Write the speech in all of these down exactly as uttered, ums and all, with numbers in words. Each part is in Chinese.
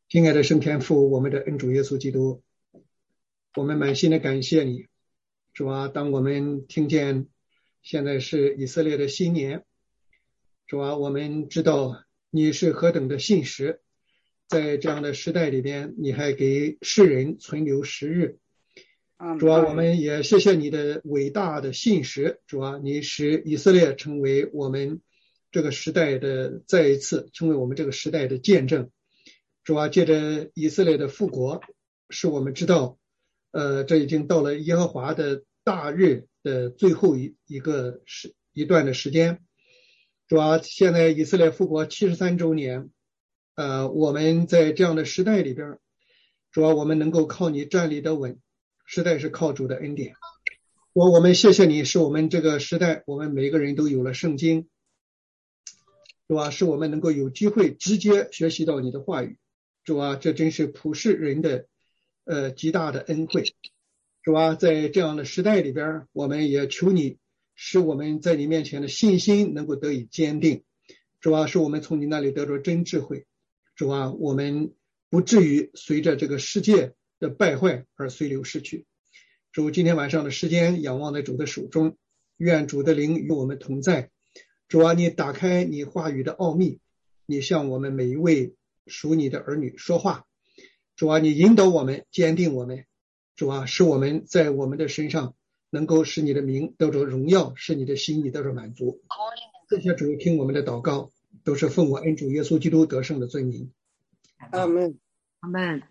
亲爱的圣天父，我们的恩主耶稣基督，我们满心的感谢你，主啊，当我们听见现在是以色列的新年，主啊，我们知道你是何等的信实，在这样的时代里边，你还给世人存留时日。主啊，我们也谢谢你的伟大的信实，主啊，你使以色列成为我们这个时代的再一次成为我们这个时代的见证。主啊，借着以色列的复国，使我们知道，呃，这已经到了耶和华的大日的最后一一个时一段的时间。主啊，现在以色列复国七十三周年，呃，我们在这样的时代里边，主啊，我们能够靠你站立得稳，实在是靠主的恩典。我我们谢谢你，使我们这个时代，我们每一个人都有了圣经，主啊，使我们能够有机会直接学习到你的话语。主啊，这真是普世人的呃极大的恩惠。主啊，在这样的时代里边，我们也求你使我们在你面前的信心能够得以坚定。主啊，使我们从你那里得着真智慧。主啊，我们不至于随着这个世界的败坏而随流逝去。主，今天晚上的时间仰望在主的手中，愿主的灵与我们同在。主啊，你打开你话语的奥秘，你向我们每一位属你的儿女说话。主啊，你引导我们，坚定我们。主啊，使我们在我们的身上能够使你的名得着荣耀，使你的心意得着满足。谢谢主，听我们的祷告，都是奉我恩主耶稣基督得胜的尊名。 阿们， 阿们，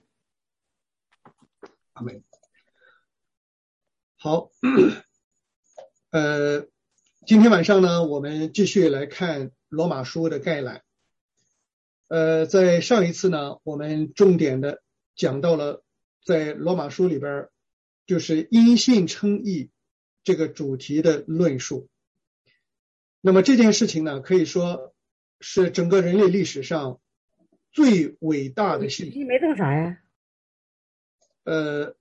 阿们。好，呃，今天晚上呢，我们继续来看罗马书的概览。呃，在上一次呢，我们重点的讲到了在罗马书里边，就是因信称义这个主题的论述。那么这件事情呢，可以说是整个人类历史上最伟大的信息。 你没弄啥呀？ 呃，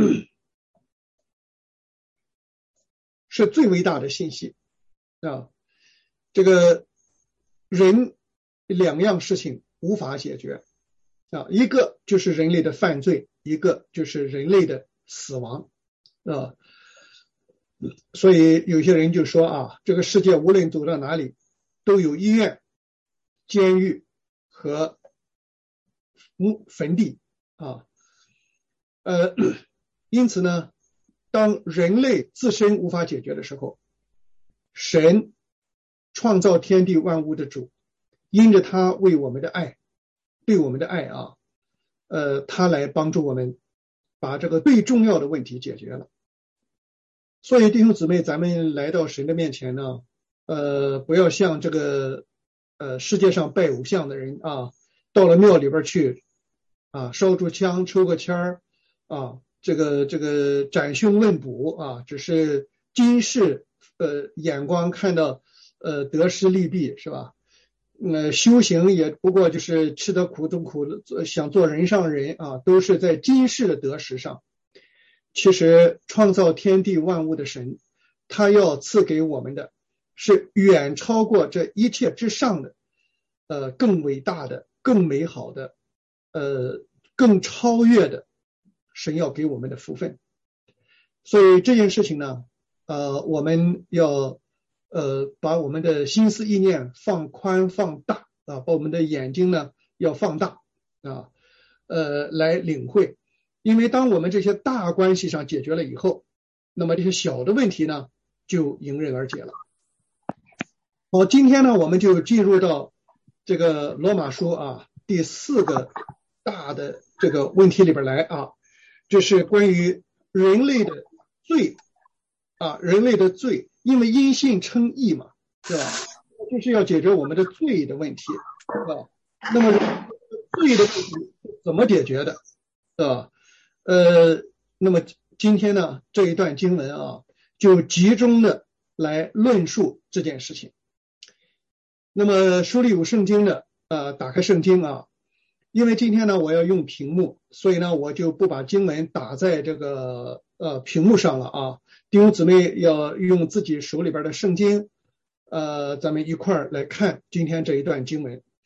是最伟大的信息啊！这个人两样事情无法解决啊，一个就是人类的犯罪，一个就是人类的死亡啊。所以有些人就说啊，这个世界无论走到哪里，都有医院、监狱和坟地啊。呃，因此呢，当人类自身无法解决的时候，神创造天地万物的主，因着他为我们的爱，对我们的爱啊，呃，他来帮助我们把这个最重要的问题解决了。所以弟兄姊妹，咱们来到神的面前呢，呃，不要像这个呃世界上拜偶像的人啊，到了庙里边去啊，烧柱香抽个签儿啊，这个这个斩凶问卜啊，只是今世呃眼光看到呃得失利弊，是吧？呃，修行也不过就是吃得苦中苦，想做人上人啊，都是在今世的得失上。其实创造天地万物的神，他要赐给我们的是远超过这一切之上的呃更伟大的、更美好的呃更超越的神要给我们的福分。所以这件事情呢，呃我们要呃把我们的心思意念放宽放大啊，把我们的眼睛呢要放大啊，呃来领会。因为当我们这些大关系上解决了以后，那么这些小的问题呢就迎刃而解了。好，今天呢我们就进入到这个罗马书啊第四个大的这个问题里边来啊，就是关于人类的罪啊，人类的罪，因为因信称义嘛，是吧？就是要解决我们的罪的问题，是吧？那么罪的问题怎么解决的，是吧？呃，那么今天呢这一段经文啊，就集中的来论述这件事情。那么书里有圣经的，呃，打开圣经啊，因为今天呢我要用屏幕，所以呢我就不把经文打在这个呃屏幕上了啊。弟兄姊妹要用自己手里边的圣经，呃，咱们一块儿来看今天这一段经文。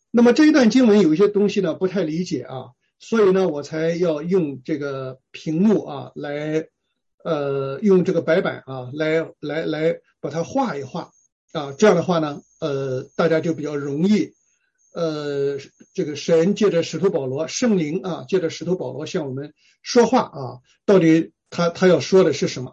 那么这一段经文有一些东西呢不太理解啊，所以呢我才要用这个屏幕啊来呃用这个白板啊来来来把它画一画啊，这样的话呢呃大家就比较容易呃这个神借着使徒保罗，圣灵啊借着使徒保罗向我们说话啊，到底他他要说的是什么。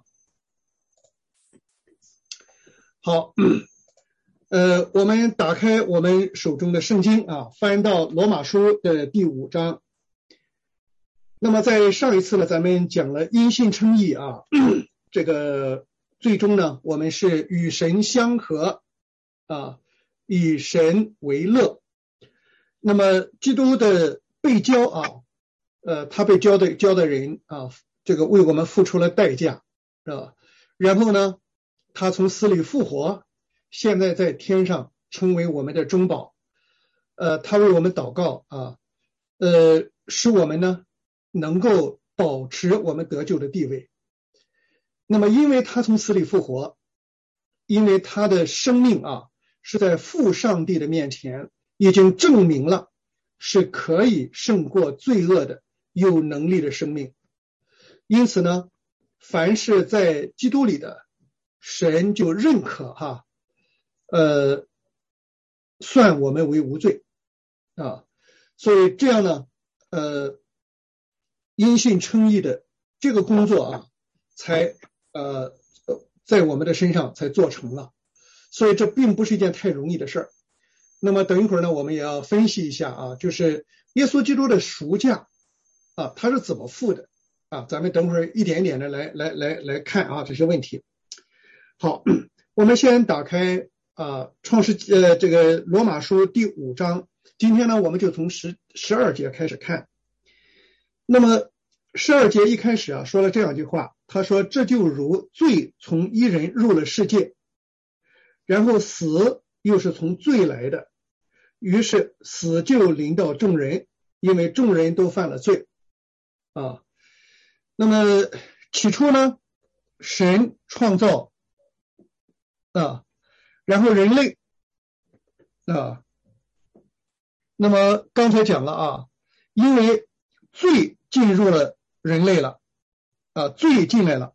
好，呃，我们打开我们手中的圣经啊，翻到罗马书的第五章。那么在上一次呢，咱们讲了因信称义啊，这个最终呢，我们是与神相合啊，以神为乐。那么基督的被交啊，呃，他被交的交的人啊，这个为我们付出了代价，是吧？然后呢，他从死里复活，现在在天上成为我们的中保，呃，他为我们祷告啊，呃，使我们呢能够保持我们得救的地位。那么，因为他从死里复活，因为他的生命啊是在父上帝的面前已经证明了是可以胜过罪恶的有能力的生命，因此呢，凡是在基督里的，神就认可哈，呃，算我们为无罪啊，所以这样呢，呃，因信称义的这个工作啊，才呃在我们的身上才做成了，所以这并不是一件太容易的事儿。那么等一会儿呢，我们也要分析一下啊，就是耶稣基督的赎价啊，他是怎么付的啊？咱们等会儿一点一点的来来来来看啊这些问题。好，我们先打开啊创世呃这个罗马书第五章，今天呢我们就从十十二节开始看。那么十二节一开始啊说了这样一句话，他说这就如罪从一人入了世界，然后死又是从罪来的，于是死就临到众人，因为众人都犯了罪啊。那么起初呢，神创造啊，然后人类啊，那么刚才讲了啊，因为罪进入了人类了啊，罪进来了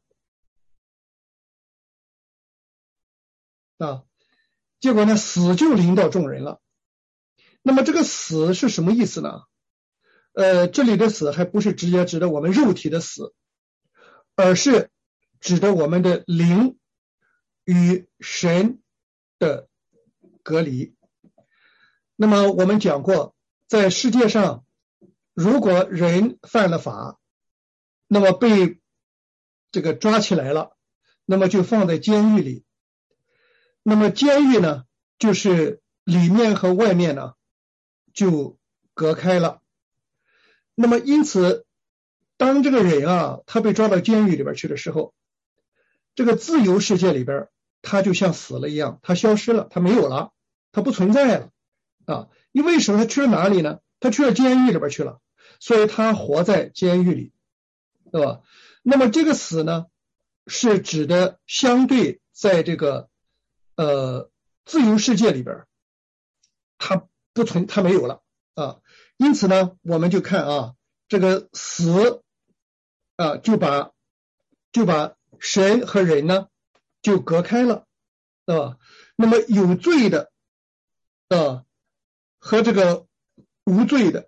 啊，结果呢，死就临到众人了。那么这个死是什么意思呢？呃，这里的死还不是直接指的我们肉体的死，而是指的我们的灵与神的隔离。那么我们讲过，在世界上，如果人犯了法，那么被这个抓起来了，那么就放在监狱里。那么监狱呢，就是里面和外面呢就隔开了。那么因此，当这个人啊，他被抓到监狱里边去的时候，这个自由世界里边，他就像死了一样，他消失了，他没有了，他不存在了啊。因为什么？他去了哪里呢？他去了监狱里边去了，所以他活在监狱里，对吧？那么这个死呢，是指的相对在这个呃自由世界里边，他不存，他没有了啊。因此呢，我们就看啊，这个死啊，就把就把神和人呢就隔开了，对吧？那么有罪的啊和这个无罪的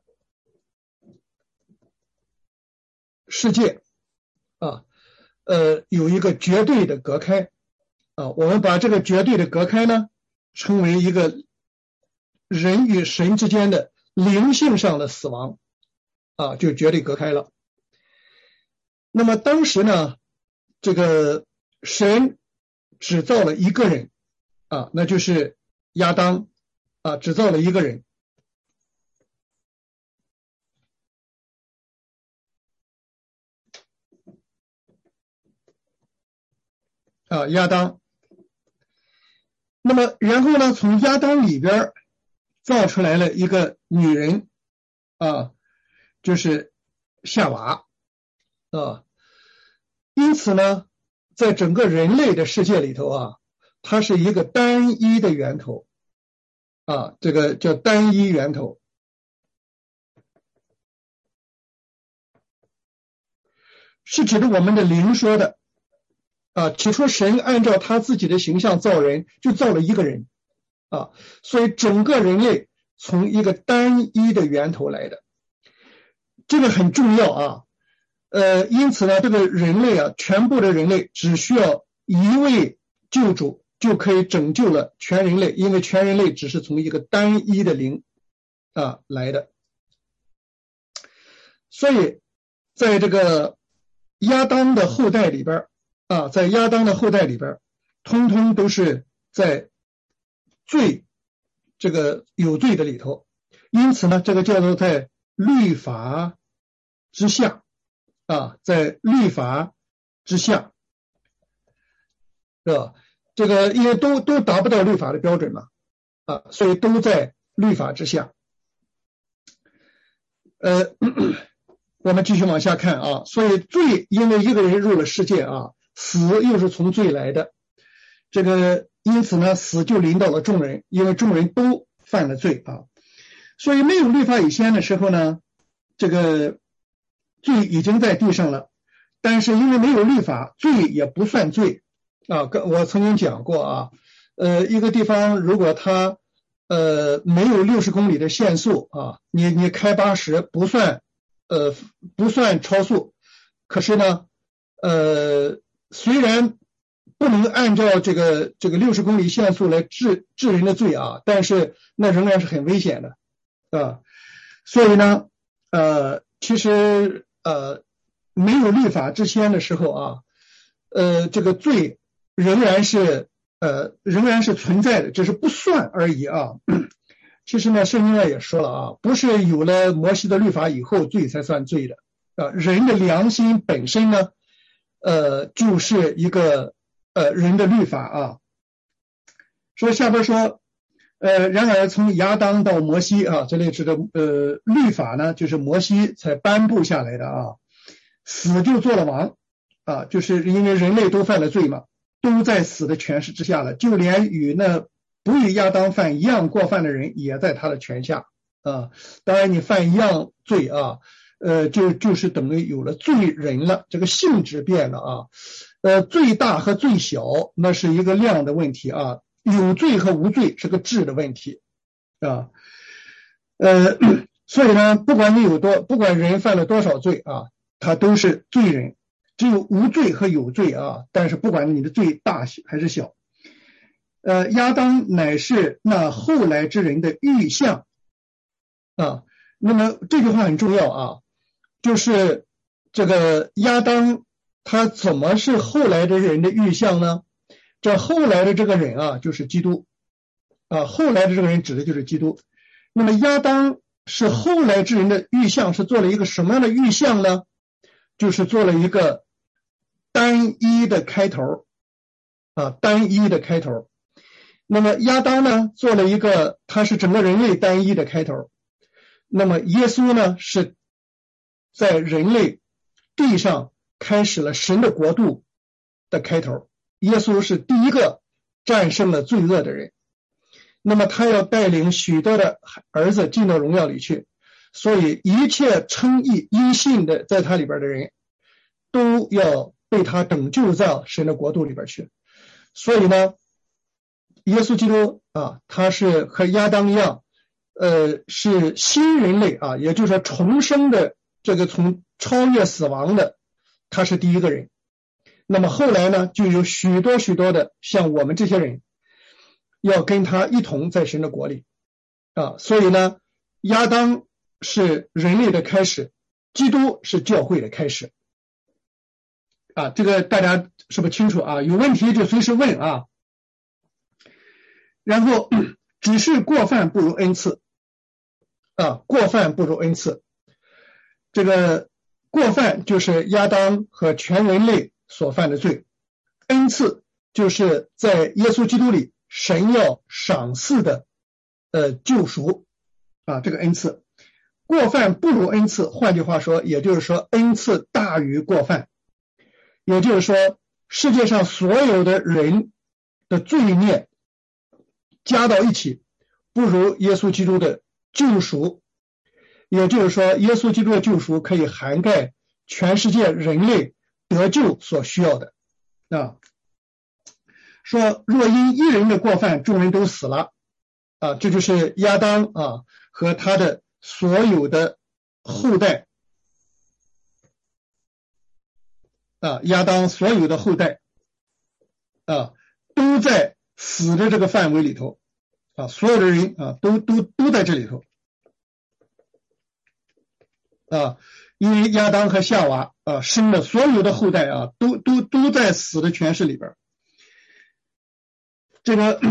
世界啊，呃，有一个绝对的隔开啊。我们把这个绝对的隔开呢，称为一个人与神之间的灵性上的死亡啊，就绝对隔开了。那么当时呢，这个神只造了一个人啊，那就是亚当啊，只造了一个人。啊，亚当。那么然后呢，从亚当里边造出来了一个女人啊，就是夏娃啊。因此呢，在整个人类的世界里头啊，它是一个单一的源头啊，这个叫单一源头。是指的我们的灵说的啊，起初神按照他自己的形象造人，就造了一个人啊，所以整个人类从一个单一的源头来的，这个很重要啊。呃，因此呢，这个人类啊，全部的人类只需要一位救主就可以拯救了全人类，因为全人类只是从一个单一的灵啊来的。所以在这个亚当的后代里边啊，在亚当的后代里边，通通都是在罪这个有罪的里头，因此呢，这个叫做在律法之下啊，在律法之下，是吧？这个因为都都达不到律法的标准嘛，啊，所以都在律法之下。呃。我们继续往下看啊，所以罪因为一个人入了世界啊，死又是从罪来的，这个因此呢，死就临到了众人，因为众人都犯了罪啊，所以没有律法以前的时候呢，这个罪已经在地上了，但是因为没有律法，罪也不算罪啊。我曾经讲过啊，呃，一个地方如果它呃没有六十公里的限速啊，你你开八十不算。呃，不算超速，可是呢，呃，虽然不能按照这个这个六十公里限速来治治人的罪啊，但是那仍然是很危险的啊。所以呢，呃，其实呃没有律法之前的时候啊，呃，这个罪仍然是呃仍然是存在的，只是不算而已啊。其实呢，圣经上也说了啊，不是有了摩西的律法以后罪才算罪的啊，人的良心本身呢，呃，就是一个呃人的律法啊。所以下边说，呃，然而从亚当到摩西啊，这里指的呃律法呢，就是摩西才颁布下来的啊。死就做了王啊，就是因为人类都犯了罪嘛，都在死的权势之下了，就连与那不与亚当犯一样过犯的人也在他的权下啊。当然你犯一样罪啊，呃就就是等于有了罪人了，这个性质变了啊。呃罪大和罪小那是一个量的问题啊，有罪和无罪是个质的问题啊。呃所以呢，不管你有多不管人犯了多少罪啊，他都是罪人，只有无罪和有罪啊，但是不管你的罪大还是小。呃，亚当乃是那后来之人的预像啊。那么这句话很重要啊，就是这个亚当他怎么是后来的人的预像呢？这后来的这个人啊，就是基督啊，后来的这个人指的就是基督。那么亚当是后来之人的预像，是做了一个什么样的预像呢？就是做了一个单一的开头啊，单一的开头。那么亚当呢，做了一个，他是整个人类单一的开头。那么耶稣呢，是在人类地上开始了神的国度的开头。耶稣是第一个战胜了罪恶的人。那么他要带领许多的儿子进到荣耀里去，所以一切称义因信的在他里边的人都要被他拯救到神的国度里边去。所以呢，耶稣基督啊，他是和亚当一样，呃，是新人类啊，也就是说重生的，这个从超越死亡的，他是第一个人。那么后来呢，就有许多许多的像我们这些人，要跟他一同在神的国里啊。所以呢，亚当是人类的开始，基督是教会的开始啊。这个大家是不是清楚啊？有问题就随时问啊。然后只是过犯不如恩赐啊，过犯不如恩赐。这个过犯就是亚当和全人类所犯的罪，恩赐就是在耶稣基督里神要赏赐的呃救赎啊，这个恩赐。过犯不如恩赐，换句话说，也就是说恩赐大于过犯，也就是说世界上所有的人的罪孽加到一起，不不如耶稣基督的救赎，也就是说耶稣基督的救赎可以涵盖全世界人类得救所需要的啊。说若因一人的过犯众人都死了啊，这就是亚当啊和他的所有的后代啊，亚当所有的后代啊都在死的这个范围里头啊，所有的人啊都都都在这里头啊，因为亚当和夏娃啊生的所有的后代啊都都都在死的权势里边。这个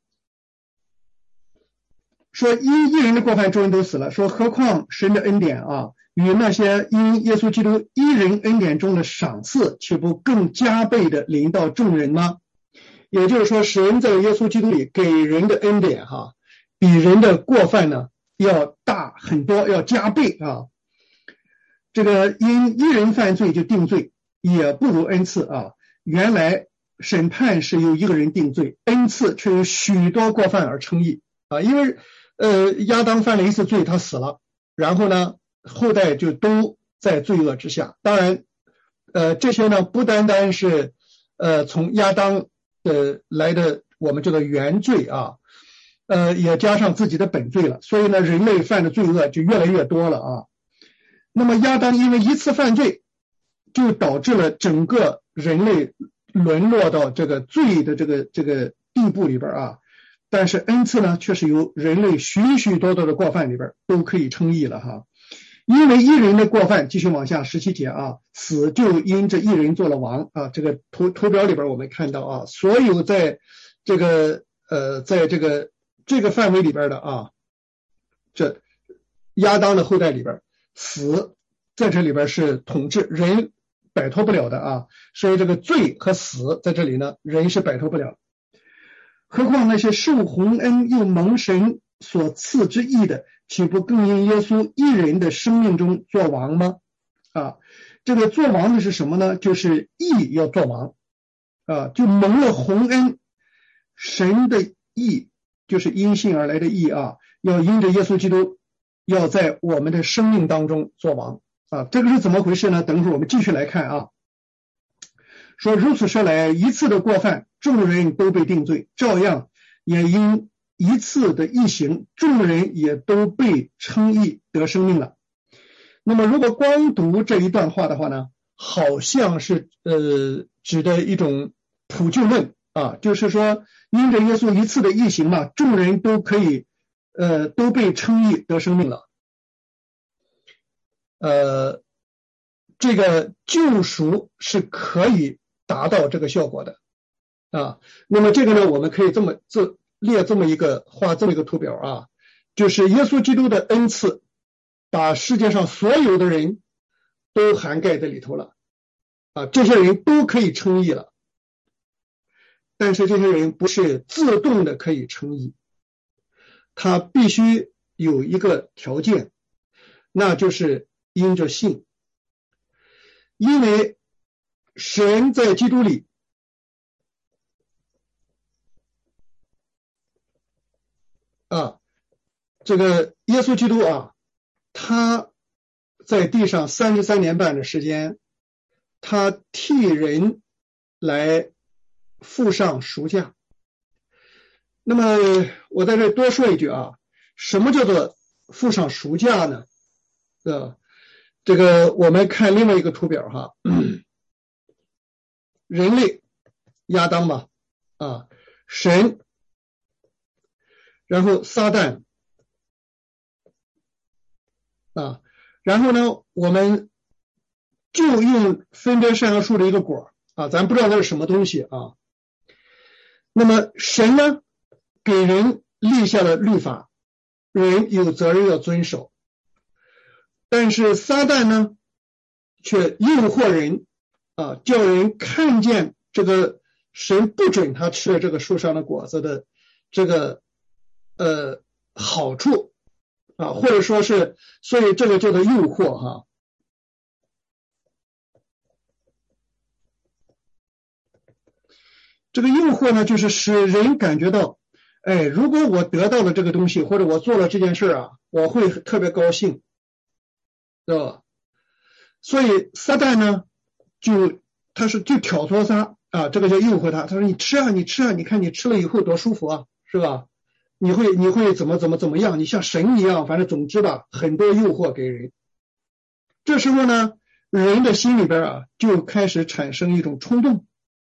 说因一人的过犯众人都死了，说何况神的恩典啊与那些因耶稣基督一人恩典中的赏赐岂不更加倍的临到众人吗？也就是说神在耶稣基督里给人的恩典哈、啊、比人的过犯呢要大很多，要加倍啊。这个因一人犯罪就定罪，也不如恩赐啊。原来审判是由一个人定罪，恩赐却由许多过犯而称义啊。因为呃亚当犯了一次罪，他死了，然后呢后代就都在罪恶之下。当然呃这些呢不单单是呃从亚当的来的我们这个原罪啊，呃也加上自己的本罪了，所以呢人类犯的罪恶就越来越多了啊。那么亚当因为一次犯罪就导致了整个人类沦落到这个罪的这个这个地步里边啊，但是恩赐呢却是由人类许许多多的过犯里边都可以称义了哈。因为一人的过犯，继续往下十七节啊，死就因这一人做了王啊。这个图图表里边我们看到啊，所有在这个呃在这个这个范围里边的啊，这亚当的后代里边，死在这里边是统治，人摆脱不了的啊。所以这个罪和死在这里呢，人是摆脱不了。何况那些受洪恩又蒙神所赐之义的，岂不更因耶稣一人的生命中做王吗？啊，这个做王的是什么呢？就是义要做王啊，就蒙了洪恩，神的义就是因信而来的义啊，要因着耶稣基督要在我们的生命当中做王啊。这个是怎么回事呢？等会儿我们继续来看啊。说如此说来，一次的过犯众人都被定罪，照样也因一次的义行，众人也都被称义得生命了。那么如果光读这一段话的话呢，好像是呃指的一种普救论啊，就是说因着耶稣一次的义行嘛，众人都可以呃都被称义得生命了。呃这个救赎是可以达到这个效果的啊。那么这个呢，我们可以这么这列这么一个画这么一个图表啊，就是耶稣基督的恩赐把世界上所有的人都涵盖在里头了啊，这些人都可以称义了。但是这些人不是自动的可以称义，他必须有一个条件，那就是因着信。因为神在基督里啊，这个耶稣基督啊，他在地上三十三年半的时间，他替人来付上赎价。那么我在这多说一句啊，什么叫做付上赎价呢？呃，这个我们看另外一个图表哈，人类亚当嘛啊，神，然后撒旦啊，然后呢我们就用分别善恶树的一个果啊，咱不知道那是什么东西啊。那么神呢给人立下了律法，人有责任要遵守，但是撒旦呢却诱惑人啊，叫人看见这个神不准他吃了这个树上的果子的这个呃好处啊，或者说是，所以这个叫做诱惑哈。这个诱惑呢，就是使人感觉到哎，如果我得到了这个东西，或者我做了这件事啊，我会特别高兴，知道吧？所以撒旦呢，就他是就挑唆他啊，这个叫诱惑他。他说你吃啊，你吃啊，你看你吃了以后多舒服啊，是吧？你会你会怎么怎么怎么样？你像神一样，反正总之吧，很多诱惑给人。这时候呢，人的心里边啊，就开始产生一种冲动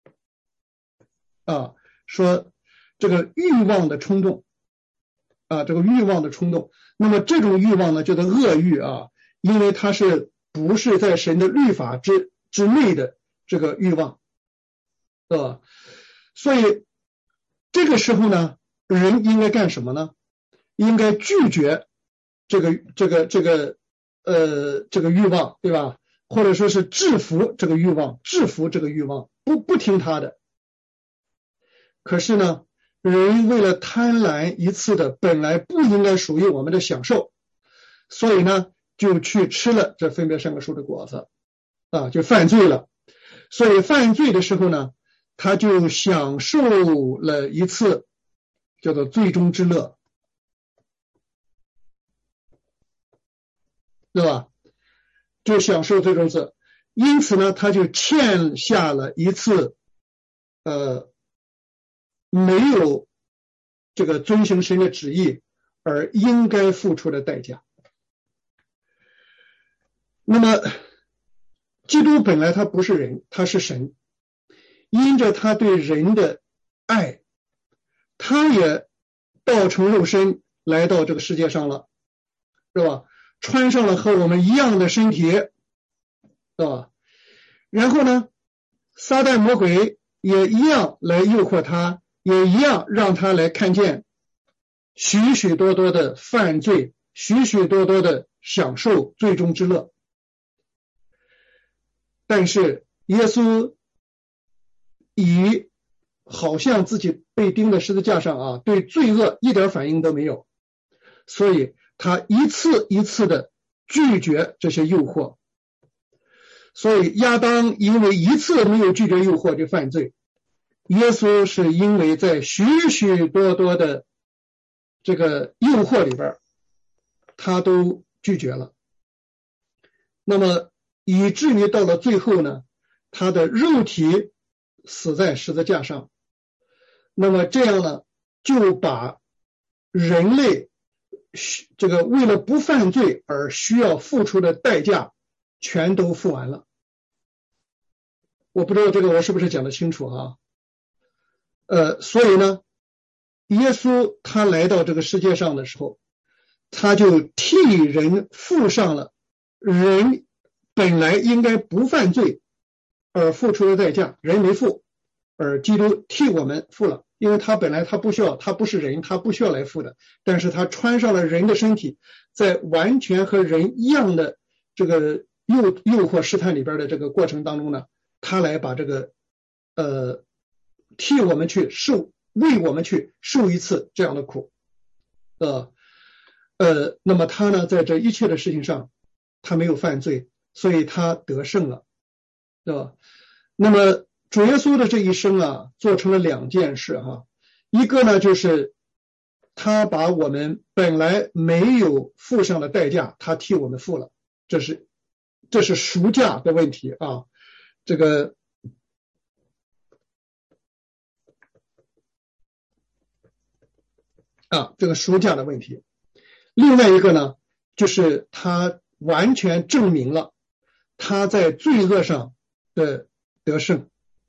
啊，说这个欲望的冲动啊，这个欲望的冲动。那么这种欲望呢，叫做恶欲啊，因为它是不是在神的律法之之内的这个欲望，对吧？所以这个时候呢，人应该干什么呢？应该拒绝这个这个这个呃这个欲望，对吧？或者说是制服这个欲望，制服这个欲望，不不听他的。可是呢，人为了贪婪一次的本来不应该属于我们的享受，所以呢，就去吃了这分别善恶树的果子啊，就犯罪了。所以犯罪的时候呢，他就享受了一次叫做最终之乐，对吧？就享受最终之乐，因此呢，他就欠下了一次呃没有这个遵行神的旨意而应该付出的代价。那么基督本来他不是人，他是神，因着他对人的爱，他也道成肉身来到这个世界上了，是吧？穿上了和我们一样的身体，是吧？然后呢，撒旦魔鬼也一样来诱惑他，也一样让他来看见许许多多的犯罪，许许多多的享受最终之乐。但是耶稣以好像自己被钉在十字架上啊，对罪恶一点反应都没有，所以他一次一次的拒绝这些诱惑。所以亚当因为一次没有拒绝诱惑就犯罪，耶稣是因为在许许多多的这个诱惑里边他都拒绝了，那么以至于到了最后呢，他的肉体死在十字架上，那么这样呢，就把人类这个为了不犯罪而需要付出的代价全都付完了。我不知道这个我是不是讲得清楚啊？呃，所以呢，耶稣他来到这个世界上的时候，他就替人付上了人本来应该不犯罪而付出的代价，人没付，而基督替我们付了，因为他本来他不需要，他不是人，他不需要来付的，但是他穿上了人的身体，在完全和人一样的这个诱诱惑试探里边的这个过程当中呢，他来把这个呃替我们去受，为我们去受一次这样的苦，呃呃，那么他呢，在这一切的事情上，他没有犯罪，所以他得胜了，对吧？那么主耶稣的这一生啊，做成了两件事哈，一个呢就是他把我们本来没有付上的代价，他替我们付了，这是这是赎价的问题啊，这个啊这个赎价的问题。另外一个呢，就是他完全证明了他在罪恶上的得胜，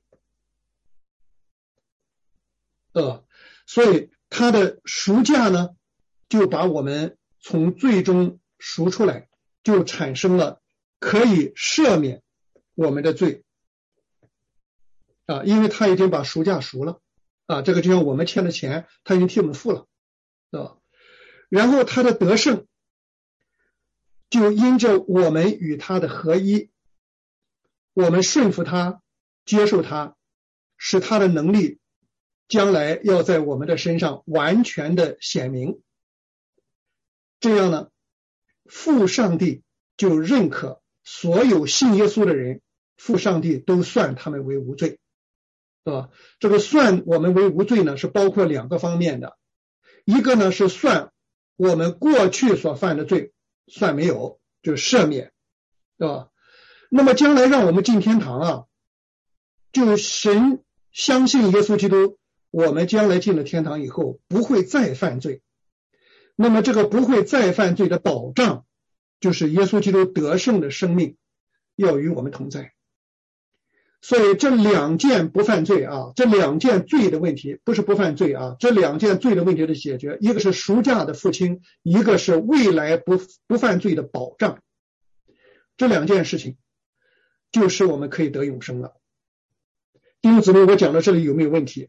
呃，所以他的赎价呢，就把我们从罪中赎出来，就产生了可以赦免我们的罪啊，因为他已经把赎价赎了啊，这个就像我们欠的钱，他已经替我们付了，对吧？然后他的得胜就因着我们与他的合一，我们顺服他，接受他，使他的能力将来要在我们的身上完全的显明，这样呢，父上帝就认可所有信耶稣的人，父上帝都算他们为无罪，对吧？这个算我们为无罪呢，是包括两个方面的， 一个呢是算我们过去所犯的罪算没有，就是赦免，对吧？那么将来让我们进天堂啊，就神相信耶稣基督，我们将来进了天堂以后不会再犯罪。那么这个不会再犯罪的保障，就是耶稣基督得胜的生命要与我们同在。所以这两件不犯罪啊，这两件罪的问题，不是不犯罪啊，这两件罪的问题的解决，一个是赎价的付清，一个是未来不不犯罪的保障。这两件事情就使我们可以得永生了。弟兄姊妹，我讲到这里有没有问题？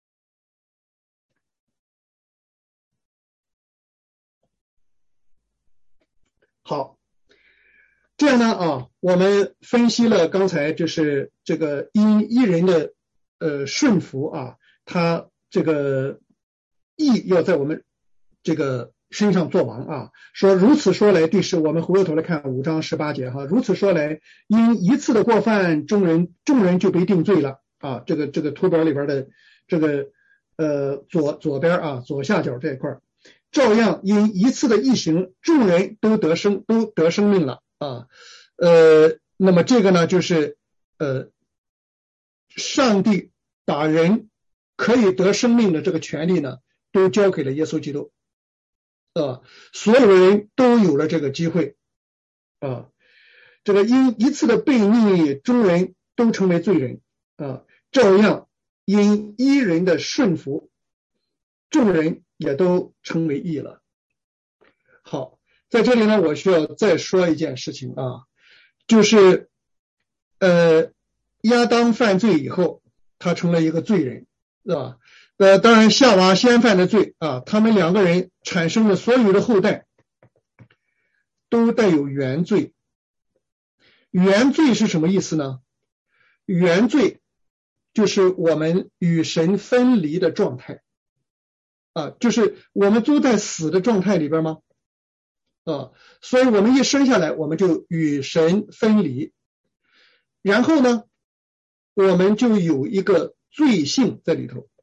好，这样呢啊，我们分析了刚才就是这个因一人的呃顺服啊，他这个义要在我们这个身上做王啊。说如此说来，第十我们回过头来看五章十八节哈，如此说来，因一次的过犯，众人众人就被定罪了啊。这个这个图表里边的这个呃左左边啊左下角这一块。照样因一次的义行，众人都得生都得生命了啊。呃，那么这个呢，就是呃，上帝把人可以得生命的这个权利呢，都交给了耶稣基督，啊，所有人都有了这个机会啊。这个因一次的悖逆，众人都成为罪人啊。照样因一人的顺服，众人也都成为义了。好，在这里呢，我需要再说一件事情啊，就是呃，亚当犯罪以后，他成了一个罪人，是吧？呃，当然夏娃先犯的罪啊，他们两个人产生的所有的后代都带有原罪。原罪是什么意思呢？原罪就是我们与神分离的状态。啊，就是我们都在死的状态里边吗？啊，所以我们一生下来我们就与神分离，然后呢，我们就有一个罪性在里头。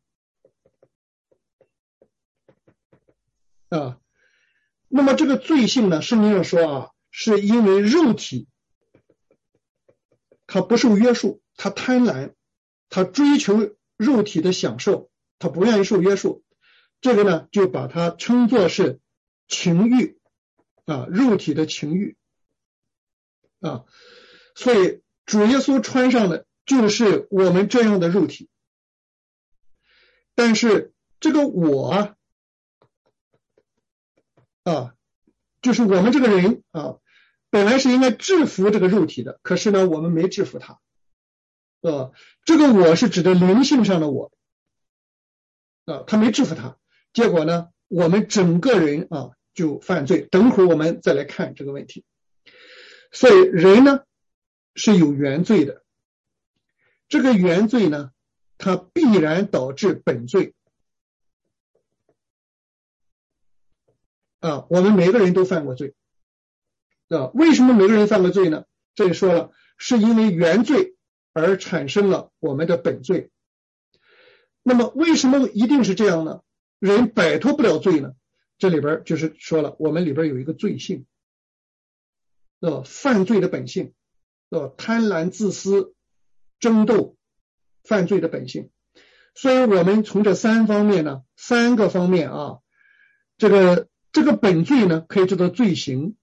啊，那么这个罪性呢，圣经上说啊，是因为肉体它不受约束，它贪婪，它追求肉体的享受，它不愿意受约束。这个呢，就把它称作是情欲啊，肉体的情欲啊，所以主耶稣穿上的就是我们这样的肉体。但是这个我啊，就是我们这个人啊，本来是应该制服这个肉体的，可是呢，我们没制服它。啊，这个我是指的灵性上的我啊，他没制服它。结果呢，我们整个人啊就犯罪。等会儿我们再来看这个问题。所以人呢是有原罪的，这个原罪呢，它必然导致本罪啊。我们每个人都犯过罪啊。为什么每个人犯过罪呢？这里说了，是因为原罪而产生了我们的本罪。那么为什么一定是这样呢？人摆脱不了罪呢？这里边就是说了，我们里边有一个罪性，呃，犯罪的本性，呃，贪婪、自私、争斗，犯罪的本性。所以我们从这三方面呢，三个方面啊，这个这个本罪呢，可以叫做罪行，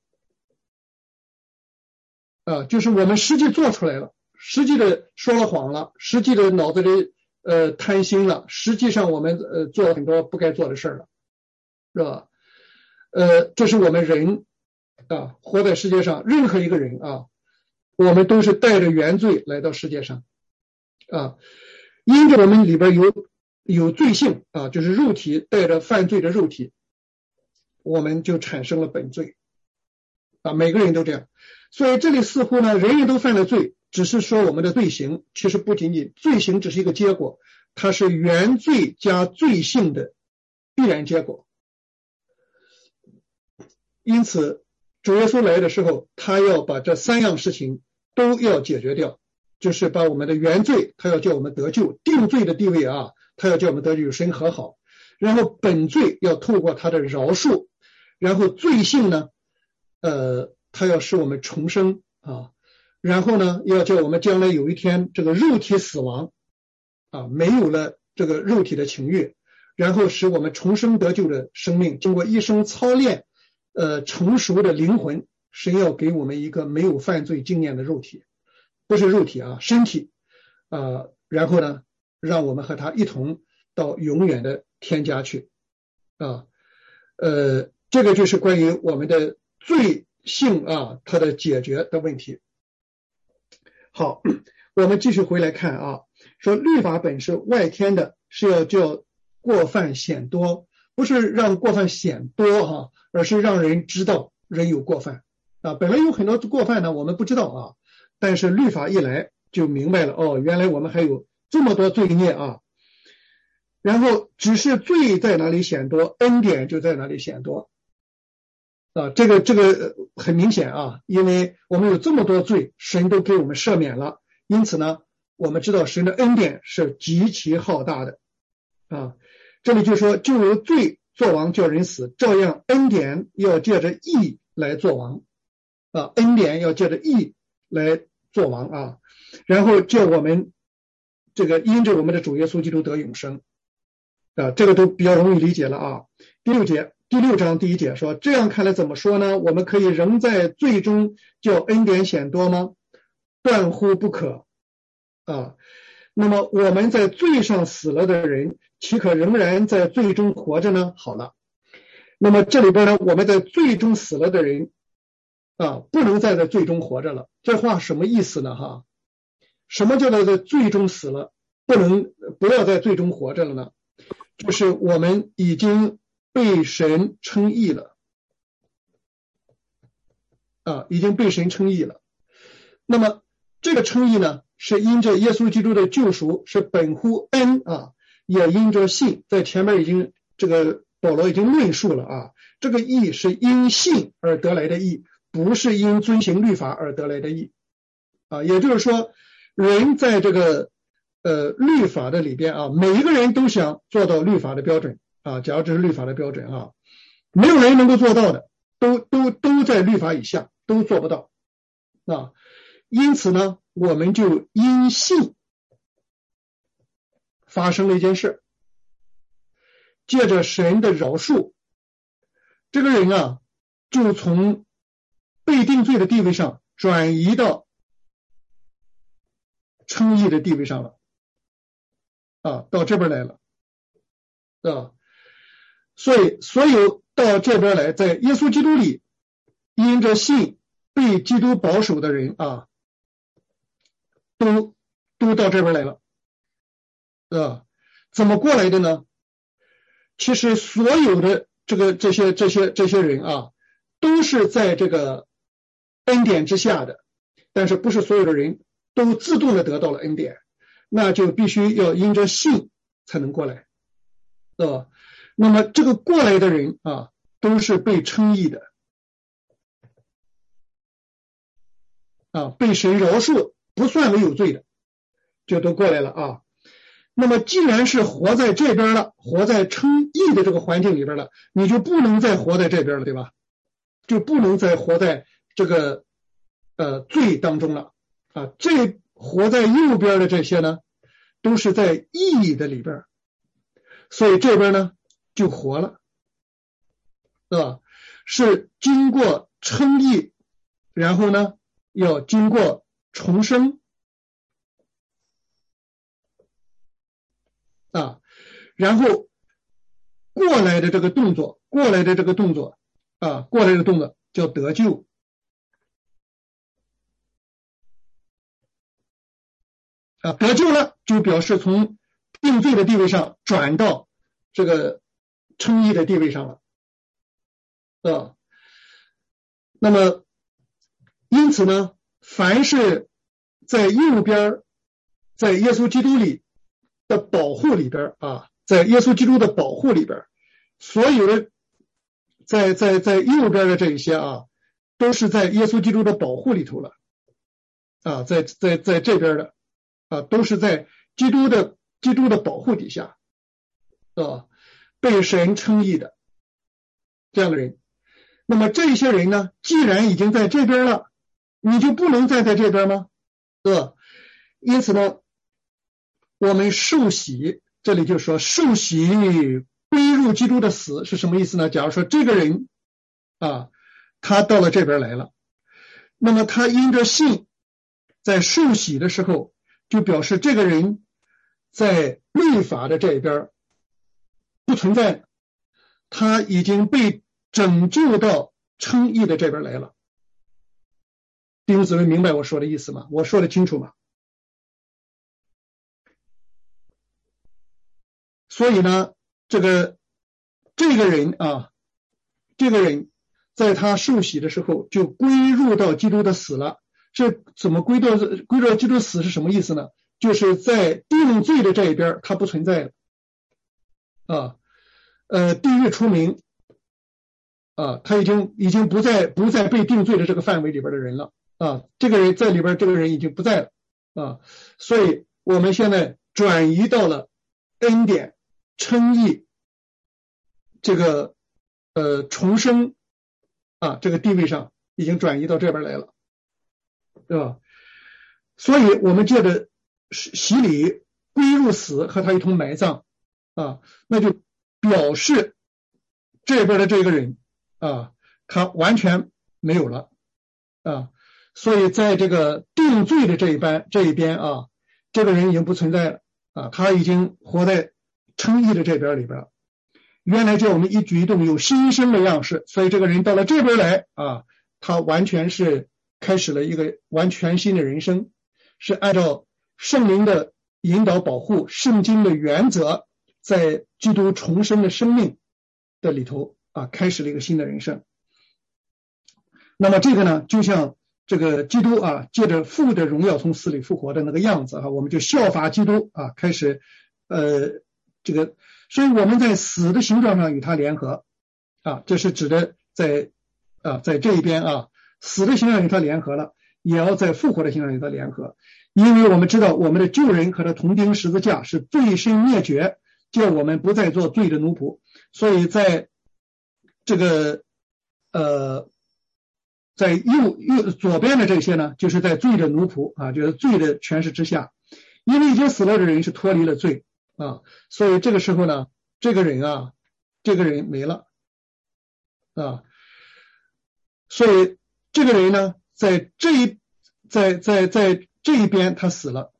啊，就是我们实际做出来了，实际的说了谎了，实际的脑子里呃贪心了，实际上我们呃做了很多不该做的事了，是吧？呃，这是我们人啊，活在世界上，任何一个人啊，我们都是带着原罪来到世界上啊，因着我们里边有有罪性啊，就是肉体带着犯罪的肉体，我们就产生了本罪啊，每个人都这样。所以这里似乎呢，人人都犯了罪，只是说我们的罪行，其实不仅仅罪行只是一个结果，它是原罪加罪性的必然结果。因此主耶稣来的时候，他要把这三样事情都要解决掉，就是把我们的原罪，他要叫我们得救，定罪的地位啊，他要叫我们得与神和好。 然后本罪要透过他的饶恕，然后罪性呢，呃，他要使我们重生啊，然后呢，要叫我们将来有一天这个肉体死亡啊，没有了这个肉体的情欲，然后使我们重生得救的生命，经过一生操练，呃，成熟的灵魂，神要给我们一个没有犯罪经验的肉体，不是肉体啊，身体啊、呃，然后呢，让我们和他一同到永远的天家去啊，呃，这个就是关于我们的罪性啊，它的解决的问题。好，我们继续回来看啊，说律法本是外天的，是要叫过犯显多，不是让过犯显多哈、啊，而是让人知道人有过犯啊。本来有很多过犯呢，我们不知道啊，但是律法一来就明白了，哦，原来我们还有这么多罪孽啊。然后只是罪在哪里显多，恩典就在哪里显多啊，这个这个很明显啊，因为我们有这么多罪，神都给我们赦免了，因此呢，我们知道神的恩典是极其浩大的啊。这里就说，就由罪作王叫人死，照样恩典要借着义来作王啊，恩典要借着义来作王啊，然后叫我们这个因着我们的主耶稣基督得永生啊，这个都比较容易理解了啊。第六节。第六章第一节说，这样看来怎么说呢？我们可以仍在罪中叫恩典显多吗？断乎不可啊！那么我们在罪上死了的人，岂可仍然在罪中活着呢？好了，那么这里边呢，我们在罪中死了的人啊，不能再在罪中活着了。这话什么意思呢？哈，什么叫做在罪中死了，不能不要在罪中活着了呢？就是我们已经被神称义了啊，已经被神称义了。那么这个称义呢，是因着耶稣基督的救赎，是本乎恩啊，也因着信。在前面已经这个保罗已经论述了啊，这个义是因信而得来的义，不是因遵行律法而得来的义啊。也就是说，人在这个呃律法的里边啊，每一个人都想做到律法的标准。啊，假如这是律法的标准啊，没有人能够做到的，都都都在律法以下，都做不到啊。因此呢，我们就因信发生了一件事，借着神的饶恕，这个人啊，就从被定罪的地位上转移到称义的地位上了啊，到这边来了啊。所以所有到这边来，在耶稣基督里因着信被基督保守的人啊，都都到这边来了啊。怎么过来的呢？其实所有的这个这些这些这些人啊，都是在这个恩典之下的，但是不是所有的人都自动的得到了恩典，那就必须要因着信才能过来啊。那么这个过来的人啊，都是被称义的啊，被神饶恕，不算为有罪的，就都过来了啊。那么既然是活在这边了，活在称义的这个环境里边了，你就不能再活在这边了，对吧？就不能再活在这个呃罪当中了啊。这活在右边的这些呢，都是在义的里边，所以这边呢就活了，对吧？是经过称义，然后呢要经过重生啊，然后过来的这个动作，过来的这个动作啊，过来的动作叫得救啊，得救了就表示从定罪的地位上转到这个称义的地位上了啊。那么因此呢，凡是在右边，在耶稣基督里的保护里边啊，在耶稣基督的保护里边，所有的在在在右边的这一些啊，都是在耶稣基督的保护里头了啊，在在在这边的啊，都是在基督的基督的保护底下啊。 被神称义的这样的人。那么这些人呢，既然已经在这边了，你就不能再在这边吗？对吧？因此呢，我们受洗，这里就说受洗归入基督的死是什么意思呢？假如说这个人啊，他到了这边来了，那么他因着信在受洗的时候，就表示这个人在律法的这一边不存在，他已经被拯救到称义的这边来了。弟兄姊妹明白我说的意思吗？我说的清楚吗？所以呢，这个这个人啊，这个人在他受洗的时候就归入到基督的死了。这怎么归到归到基督死是什么意思呢？就是在定罪的这一边他不存在了啊，呃，地狱出名啊，他已经已经不在不在被定罪的这个范围里边的人了啊，这个人在里边，这个人已经不在了啊，所以我们现在转移到了恩典称义这个呃重生啊这个地位上，已经转移到这边来了，对吧？所以我们借着洗礼归入死，和他一同埋葬啊，那就表示这边的这个人啊，他完全没有了啊，所以在这个定罪的这一班这一边啊，这个人已经不存在了啊，他已经活在称义的这边里边。原来叫我们一举一动有新生的样式，所以这个人到了这边来啊，他完全是开始了一个完全新的人生，是按照圣灵的引导保护，圣经的原则，在基督重生的生命的里头啊，开始了一个新的人生。那么这个呢，就像这个基督啊，借着父的荣耀从死里复活的那个样子啊，我们就效法基督啊，开始呃这个，所以我们在死的形状上与他联合啊，这是指的在啊在这一边啊，死的形状与他联合了，也要在复活的形状与他联合，因为我们知道我们的旧人和他同钉十字架是罪身灭绝，叫我们不再做罪的奴仆，所以在这个呃在右右左边的这些呢，就是在罪的奴仆啊，就是罪的权势之下，因为已经死了的人是脱离了罪啊，所以这个时候呢，这个人啊，这个人没了啊，所以这个人呢，在这一在在在这一边他死了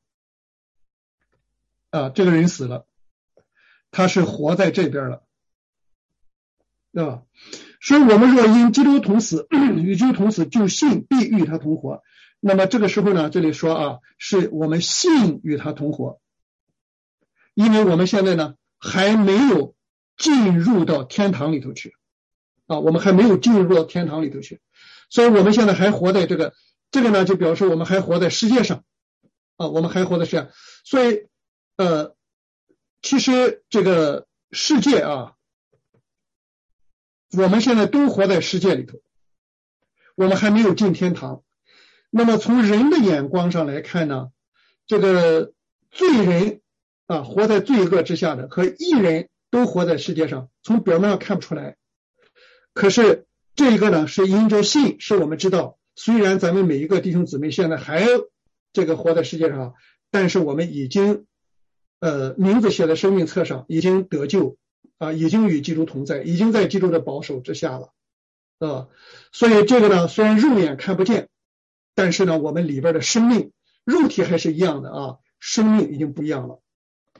啊，这个人死了，他是活在这边了，对吧？所以我们若因基督同死，与基督同死，就信必与他同活。那么这个时候呢，这里说啊，是我们信与他同活，因为我们现在呢还没有进入到天堂里头去啊，我们还没有进入到天堂里头去，所以我们现在还活在这个这个呢，就表示我们还活在世界上啊，我们还活在世界上，所以呃，其实这个世界啊，我们现在都活在世界里头，我们还没有进天堂。那么从人的眼光上来看呢，这个罪人啊，活在罪恶之下的和义人都活在世界上，从表面上看不出来。可是这个呢，是因着信，是我们知道，虽然咱们每一个弟兄姊妹现在还这个活在世界上，但是我们已经呃名字写在生命册上，已经得救啊，已经与基督同在，已经在基督的保守之下了啊。所以这个呢，虽然肉眼看不见，但是呢，我们里边的生命肉体还是一样的啊，生命已经不一样了。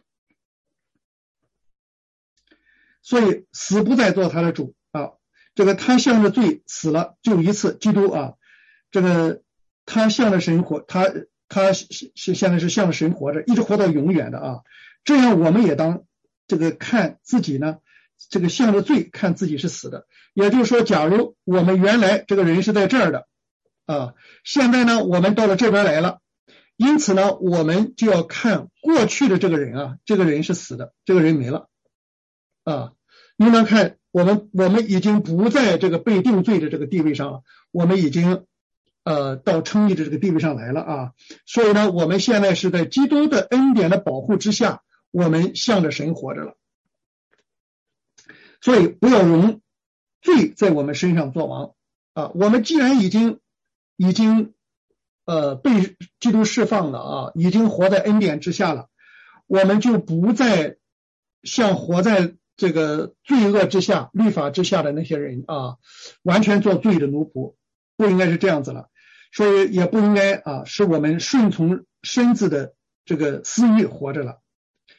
所以死不再做他的主啊，这个他向着罪死了就一次，基督啊，这个他向着神活，他他是是现在是向着神活着，一直活到永远的啊。这样我们也当这个看自己呢，这个向着罪看自己是死的，也就是说，假如我们原来这个人是在这儿的啊，现在呢我们到了这边来了，因此呢我们就要看过去的这个人啊，这个人是死的，这个人没了啊。应当看我们我们已经不在这个被定罪的这个地位上了，我们已经呃到称义的这个地位上来了啊。所以呢我们现在是在基督的恩典的保护之下，我们向着神活着了所以不要容罪在我们身上作王啊！我们既然已经已经呃被基督释放了啊，已经活在恩典之下了，我们就不再像活在这个罪恶之下、律法之下的那些人啊，完全做罪的奴仆，不应该是这样子了。所以也不应该啊，使我们顺从身子的这个私欲活着了。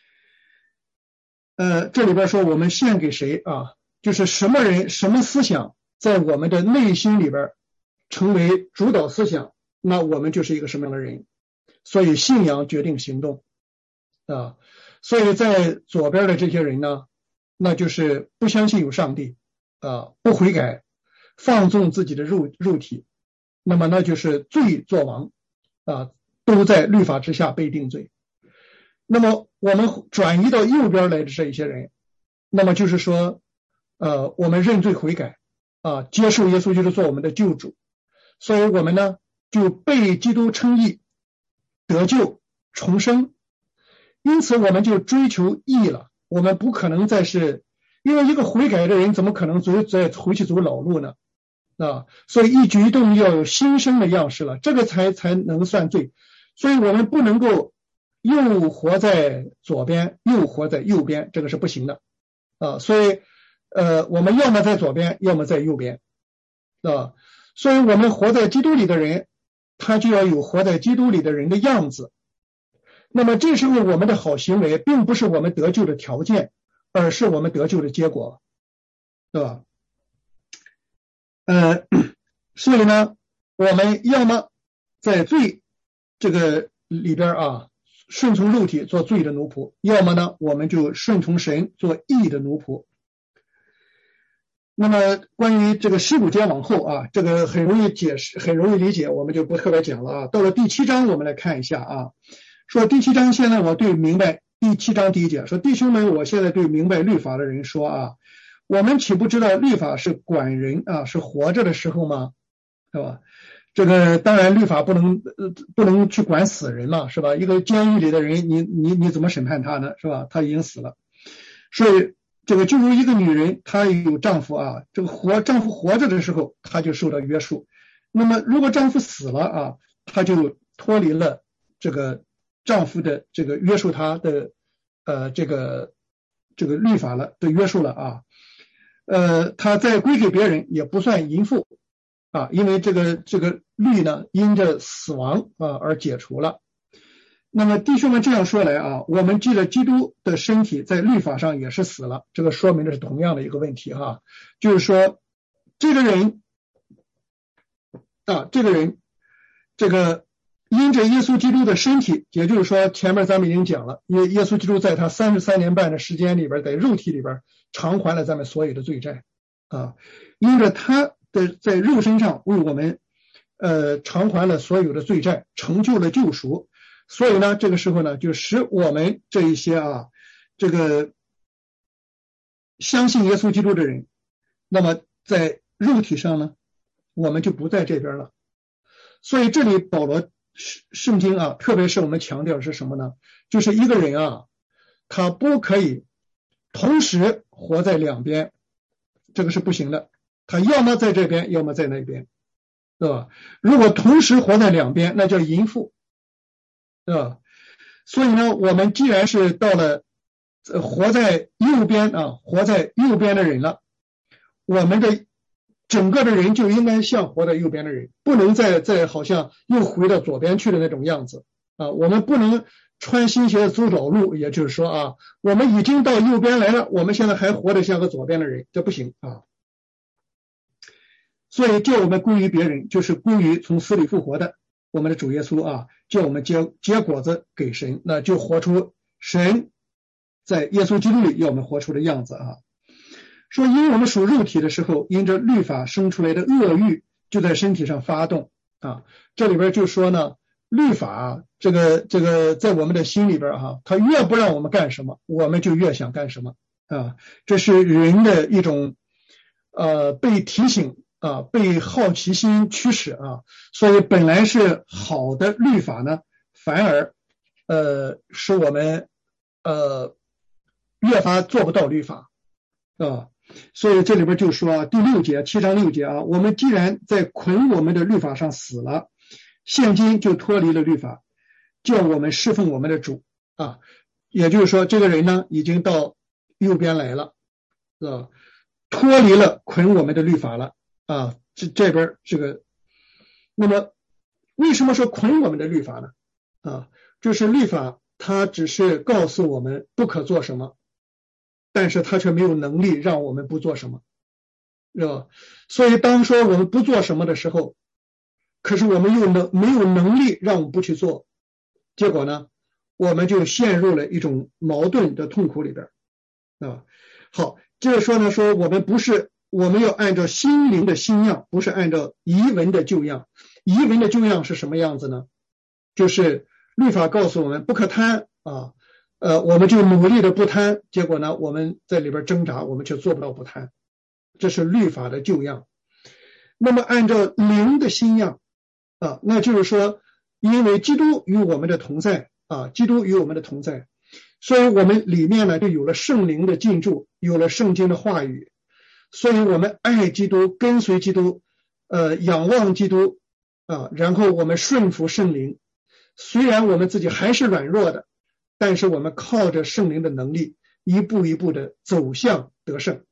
呃，这里边说我们献给谁啊？就是什么人、什么思想在我们的内心里边成为主导思想，那我们就是一个什么样的人。所以信仰决定行动啊。所以在左边的这些人呢，那就是不相信有上帝啊，不悔改，放纵自己的肉肉体，那么那就是罪作王啊，都在律法之下被定罪。那么我们转移到右边来的这一些人，那么就是说呃，我们认罪悔改啊，接受耶稣基督做我们的救主，所以我们呢就被基督称义，得救重生，因此我们就追求义了。我们不可能再是，因为一个悔改的人怎么可能再再回去走老路呢？啊，所以一举一动要有新生的样式了，这个才才能算罪。所以我们不能够又活在左边又活在右边，这个是不行的啊。所以呃，我们要么在左边要么在右边啊。所以我们活在基督里的人，他就要有活在基督里的人的样子。那么这时候我们的好行为并不是我们得救的条件，而是我们得救的结果，对吧？呃，所以呢，我们要么在罪这个里边啊，顺从肉体做罪的奴仆，要么呢，我们就顺从神做义的奴仆。那么关于这个十五节往后啊，这个很容易解释，很容易理解，我们就不特别讲了啊。到了第七章，我们来看一下啊，说第七章现在我对明白第七章第一节说，弟兄们，我现在对明白律法的人说啊，我们岂不知道律法是管人啊，是活着的时候吗？是吧？这个当然律法不能呃不能去管死人嘛，是吧？一个监狱里的人，你你你怎么审判他呢？是吧？他已经死了，所以这个就如一个女人，她有丈夫啊，这个活丈夫活着的时候，她就受到约束。那么如果丈夫死了啊，她就脱离了这个丈夫的这个约束她的呃这个这个律法了的约束了啊。呃，她再归给别人也不算淫妇啊，因为这个这个律呢因着死亡啊而解除了。那么弟兄们这样说来啊，我们记得基督的身体在律法上也是死了，这个说明的是同样的一个问题哈，就是说这个人啊，这个人这个因着耶稣基督的身体，也就是说前面咱们已经讲了，耶耶稣基督在他三十三年半的时间里边，在肉体里边偿还了咱们所有的罪债啊，因着他的在肉身上为我们呃偿还了所有的罪债，成就了救赎。所以呢，这个时候呢，就使我们这一些啊，这个相信耶稣基督的人，那么在肉体上呢，我们就不在这边了。所以这里保罗圣经啊，特别是我们强调是什么呢？就是一个人啊，他不可以同时活在两边，这个是不行的。他要么在这边，要么在那边，对吧？如果同时活在两边，那叫淫妇。对吧？所以呢，我们既然是到了、呃、活在右边啊，活在右边的人了，我们的整个的人就应该像活在右边的人，不能再再好像又回到左边去的那种样子啊。我们不能穿新鞋走老路，也就是说啊，我们已经到右边来了，我们现在还活得像个左边的人，这不行啊。所以叫我们归于别人，就是归于从死里复活的我们的主耶稣啊，叫我们结结果子给神，那就活出神在耶稣基督里要我们活出的样子啊。说因为我们属肉体的时候，因着律法生出来的恶欲就在身体上发动啊。这里边就说呢，律法啊，这个这个在我们的心里边哈、啊，它越不让我们干什么，我们就越想干什么啊。这是人的一种呃被提醒啊，被好奇心驱使啊，所以本来是好的律法呢，反而呃使我们呃越发做不到律法啊。 所以这里边就说啊，第六节七章六节啊，我们既然在捆我们的律法上死了，现今就脱离了律法，叫我们侍奉我们的主啊。也就是说，这个人呢已经到右边来了，是吧？脱离了捆我们的律法了啊。这这边这个，那么为什么说捆我们的律法呢？啊，就是律法它只是告诉我们不可做什么，但是它却没有能力让我们不做什么，是吧？所以当说我们不做什么的时候，可是我们又能没有能力让我们不去做，结果呢，我们就陷入了一种矛盾的痛苦里边啊。好，接着说呢，说我们不是我们要按照心灵的新样，不是按照遗文的旧样。遗文的旧样是什么样子呢？就是律法告诉我们不可贪啊，呃，我们就努力的不贪，结果呢，我们在里边挣扎，我们却做不到不贪，这是律法的旧样。那么按照灵的新样啊，那就是说，因为基督与我们的同在啊，基督与我们的同在，所以我们里面呢就有了圣灵的进驻，有了圣经的话语，所以我们爱基督，跟随基督，呃，仰望基督啊，然后我们顺服圣灵。虽然我们自己还是软弱的，但是我们靠着圣灵的能力，一步一步的走向得胜。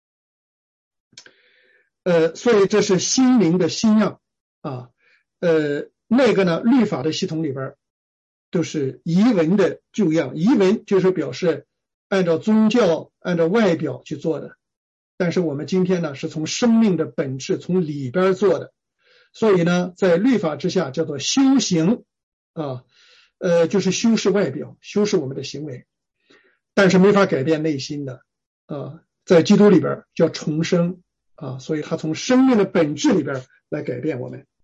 呃，所以这是心灵的新样啊。呃，那个呢，律法的系统里边都是遗文的旧样，遗文就是表示按照宗教、按照外表去做的，但是我们今天呢，是从生命的本质从里边做的，所以呢，在律法之下叫做修行啊，呃，就是修饰外表，修饰我们的行为，但是没法改变内心的啊，在基督里边叫重生啊，所以他从生命的本质里边来改变我们。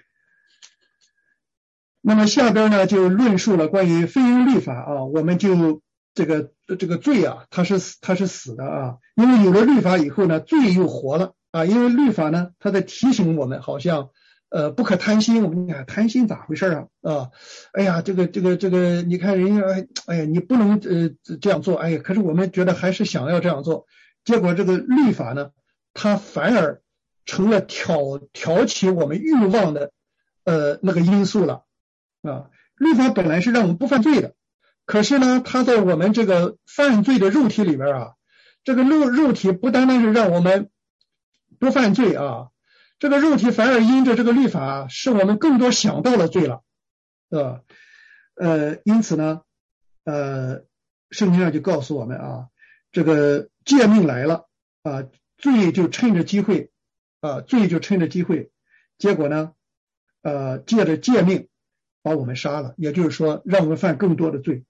那么下边呢就论述了关于非因律法啊，我们就这个这个罪啊，它是它是死的啊，因为有了律法以后呢，罪又活了啊，因为律法呢，它在提醒我们，好像呃不可贪心。我们看贪心咋回事啊？啊，哎呀，这个这个这个，你看人家哎呀，你不能呃这样做，哎呀，可是我们觉得还是想要这样做，结果这个律法呢，它反而成了挑挑起我们欲望的呃那个因素了。啊，律法本来是让我们不犯罪的，可是呢，它在我们这个犯罪的肉体里边啊，这个肉肉体不单单是让我们不犯罪啊，这个肉体反而因着这个律法，使我们更多想到了罪了，啊，呃，因此呢，呃，圣经上就告诉我们啊，这个诫命来了啊，罪就趁着机会啊，罪就趁着机会，结果呢，呃，借着诫命把我们杀了，也就是说让我们犯更多的罪。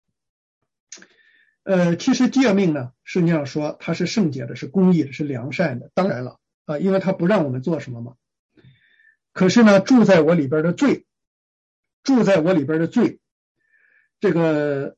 呃，其实诫命呢，圣经上说它是圣洁的，是公义的，是良善的。当然了啊，因为它不让我们做什么嘛。可是呢，住在我里边的罪，住在我里边的罪，这个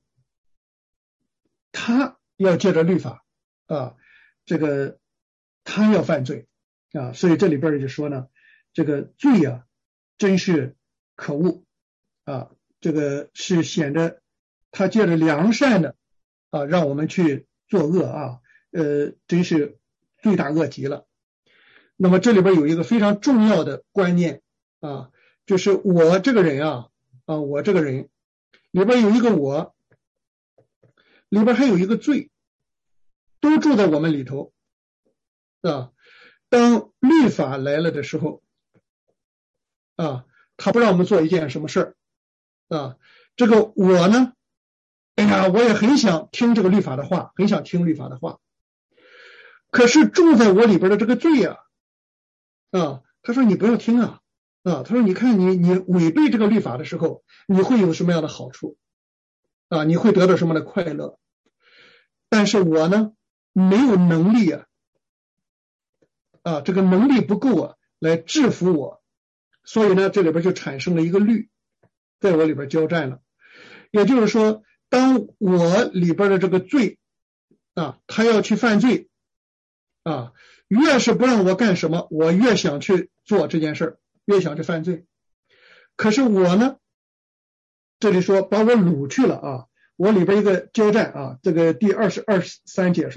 他要借着律法啊，这个他要犯罪啊，所以这里边就说呢，这个罪啊，真是可恶。啊，这个是显得他借着良善的啊，让我们去作恶啊，呃，真是罪大恶极了。那么这里边有一个非常重要的观念啊，就是我这个人啊啊，我这个人里边有一个我，里边还有一个罪，都住在我们里头啊。当律法来了的时候啊，他不让我们做一件什么事儿。啊，这个我呢，哎呀，我也很想听这个律法的话，很想听律法的话。可是住在我里边的这个罪啊，啊，他说你不要听啊，啊，他说你看你你违背这个律法的时候，你会有什么样的好处啊？你会得到什么样的快乐？但是我呢，没有能力啊，啊，这个能力不够啊，来制服我，所以呢，这里边就产生了一个律。在我里边交战了，也就是说，当我里边的这个罪啊，他要去犯罪啊，越是不让我干什么，我越想去做这件事，越想去犯罪。可是我呢，这里说把我掳去了啊，我里边一个交战啊，这个第二十二三节说，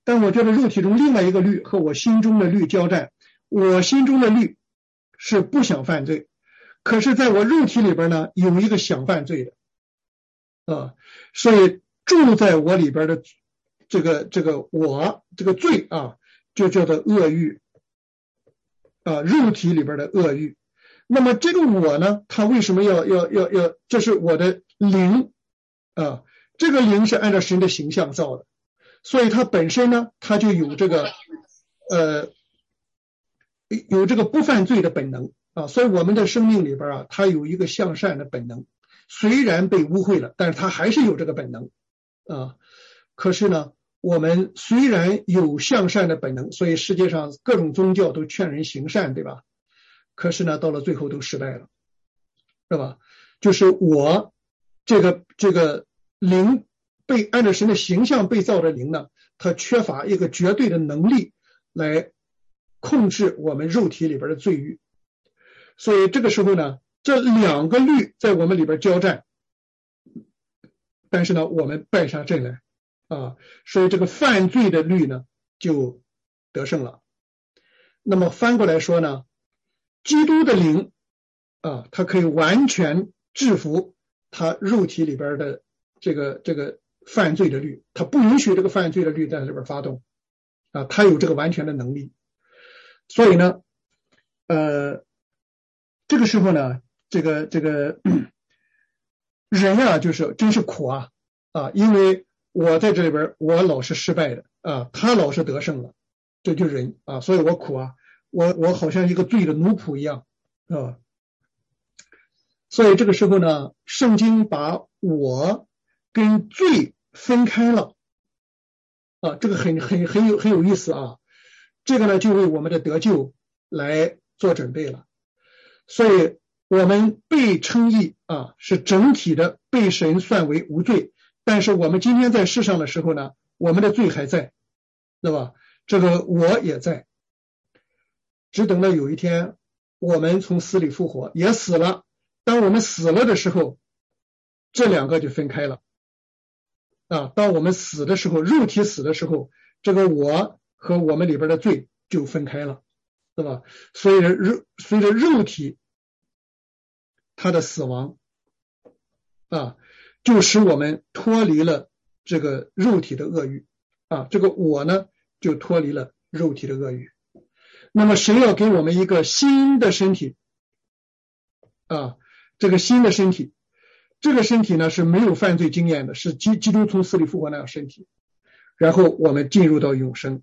但我觉得肉体中另外一个律和我心中的律交战，我心中的律是不想犯罪，可是在我肉体里边呢有一个想犯罪的啊，所以住在我里边的这个这个我这个罪啊，就叫做恶欲啊，肉体里边的恶欲。那么这个我呢，它为什么要要要要？这是我的灵啊，这个灵是按照神的形象造的，所以它本身呢，它就有这个呃有这个不犯罪的本能啊。所以我们的生命里边啊，它有一个向善的本能，虽然被污秽了，但是它还是有这个本能啊。可是呢，我们虽然有向善的本能，所以世界上各种宗教都劝人行善，对吧？可是呢，到了最后都失败了，是吧？就是我这个这个灵被按照神的形象被造的灵呢，它缺乏一个绝对的能力来控制我们肉体里边的罪欲，所以这个时候呢，这两个律在我们里边交战，但是呢，我们败下阵来啊，所以这个犯罪的律呢就得胜了。那么翻过来说呢，基督的灵啊，它可以完全制服他肉体里边的这个这个犯罪的律，他不允许这个犯罪的律在里边发动啊，他有这个完全的能力。所以呢，呃，这个时候呢，这个这个人啊，就是真是苦啊啊，因为我在这里边我老是失败的啊，他老是得胜了，这就是人啊，所以我苦啊。我我好像一个罪的奴仆一样啊，所以这个时候呢，圣经把我跟罪分开了啊，这个很很很有很有意思啊，这个呢就为我们的得救来做准备了。所以我们被称义啊，是整体的被神算为无罪，但是我们今天在世上的时候呢，我们的罪还在，对吧？这个我也在。只等到有一天我们从死里复活，也死了，当我们死了的时候，这两个就分开了啊。当我们死的时候，肉体死的时候，这个我和我们里边的罪就分开了，对吧？所以肉随着肉体它的死亡啊，就使我们脱离了这个肉体的恶欲啊，这个我呢就脱离了肉体的恶欲。那么神要给我们一个新的身体啊，这个新的身体，这个身体呢是没有犯罪经验的，是基基督从死里复活那样身体，然后我们进入到永生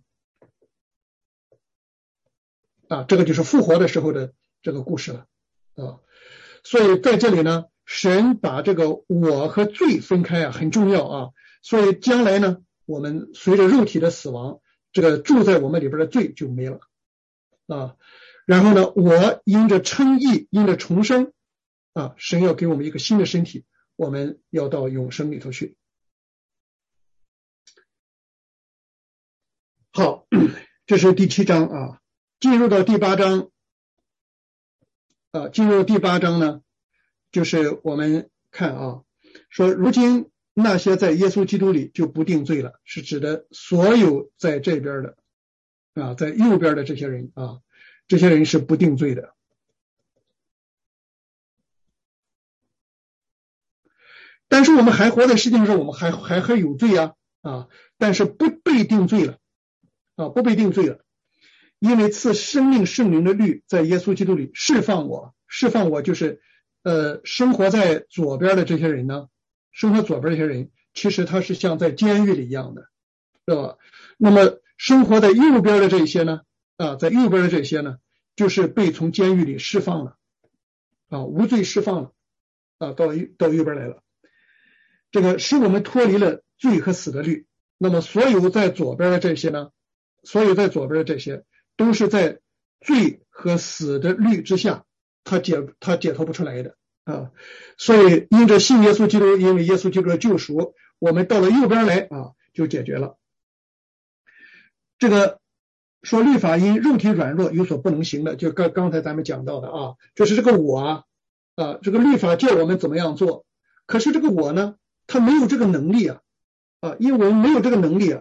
啊，这个就是复活的时候的这个故事了啊。所以在这里呢，神把这个我和罪分开啊，很重要啊。所以将来呢，我们随着肉体的死亡，这个住在我们里边的罪就没了啊，然后呢，我因着称义，因着重生啊，神要给我们一个新的身体，我们要到永生里头去。好，这是第七章啊，进入到第八章啊，进入第八章呢，就是我们看啊，说如今那些在耶稣基督里就不定罪了，是指的所有在这边的啊，在右边的这些人啊，这些人是不定罪的。但是我们还活在世界上，我们还还还有罪啊啊，但是不被定罪了啊，不被定罪了，因为赐生命圣灵的律在耶稣基督里释放我，释放我就是呃，生活在左边的这些人呢，生活左边这些人，其实他是像在监狱里一样的，对吧？那么生活在右边的这些呢，啊，在右边的这些呢，就是被从监狱里释放了，啊，无罪释放了，啊，到到右边来了。这个使我们脱离了罪和死的律。那么所有在左边的这些呢，所有在左边的这些，都是在罪和死的律之下，他解他解脱不出来的啊。所以因着信耶稣基督，因为耶稣基督的救赎，我们到了右边来啊，就解决了。这个说律法因肉体软弱有所不能行的，就刚刚才咱们讲到的啊，就是这个我啊，啊，这个律法叫我们怎么样做，可是这个我呢，他没有这个能力啊，啊，因为我们没有这个能力啊，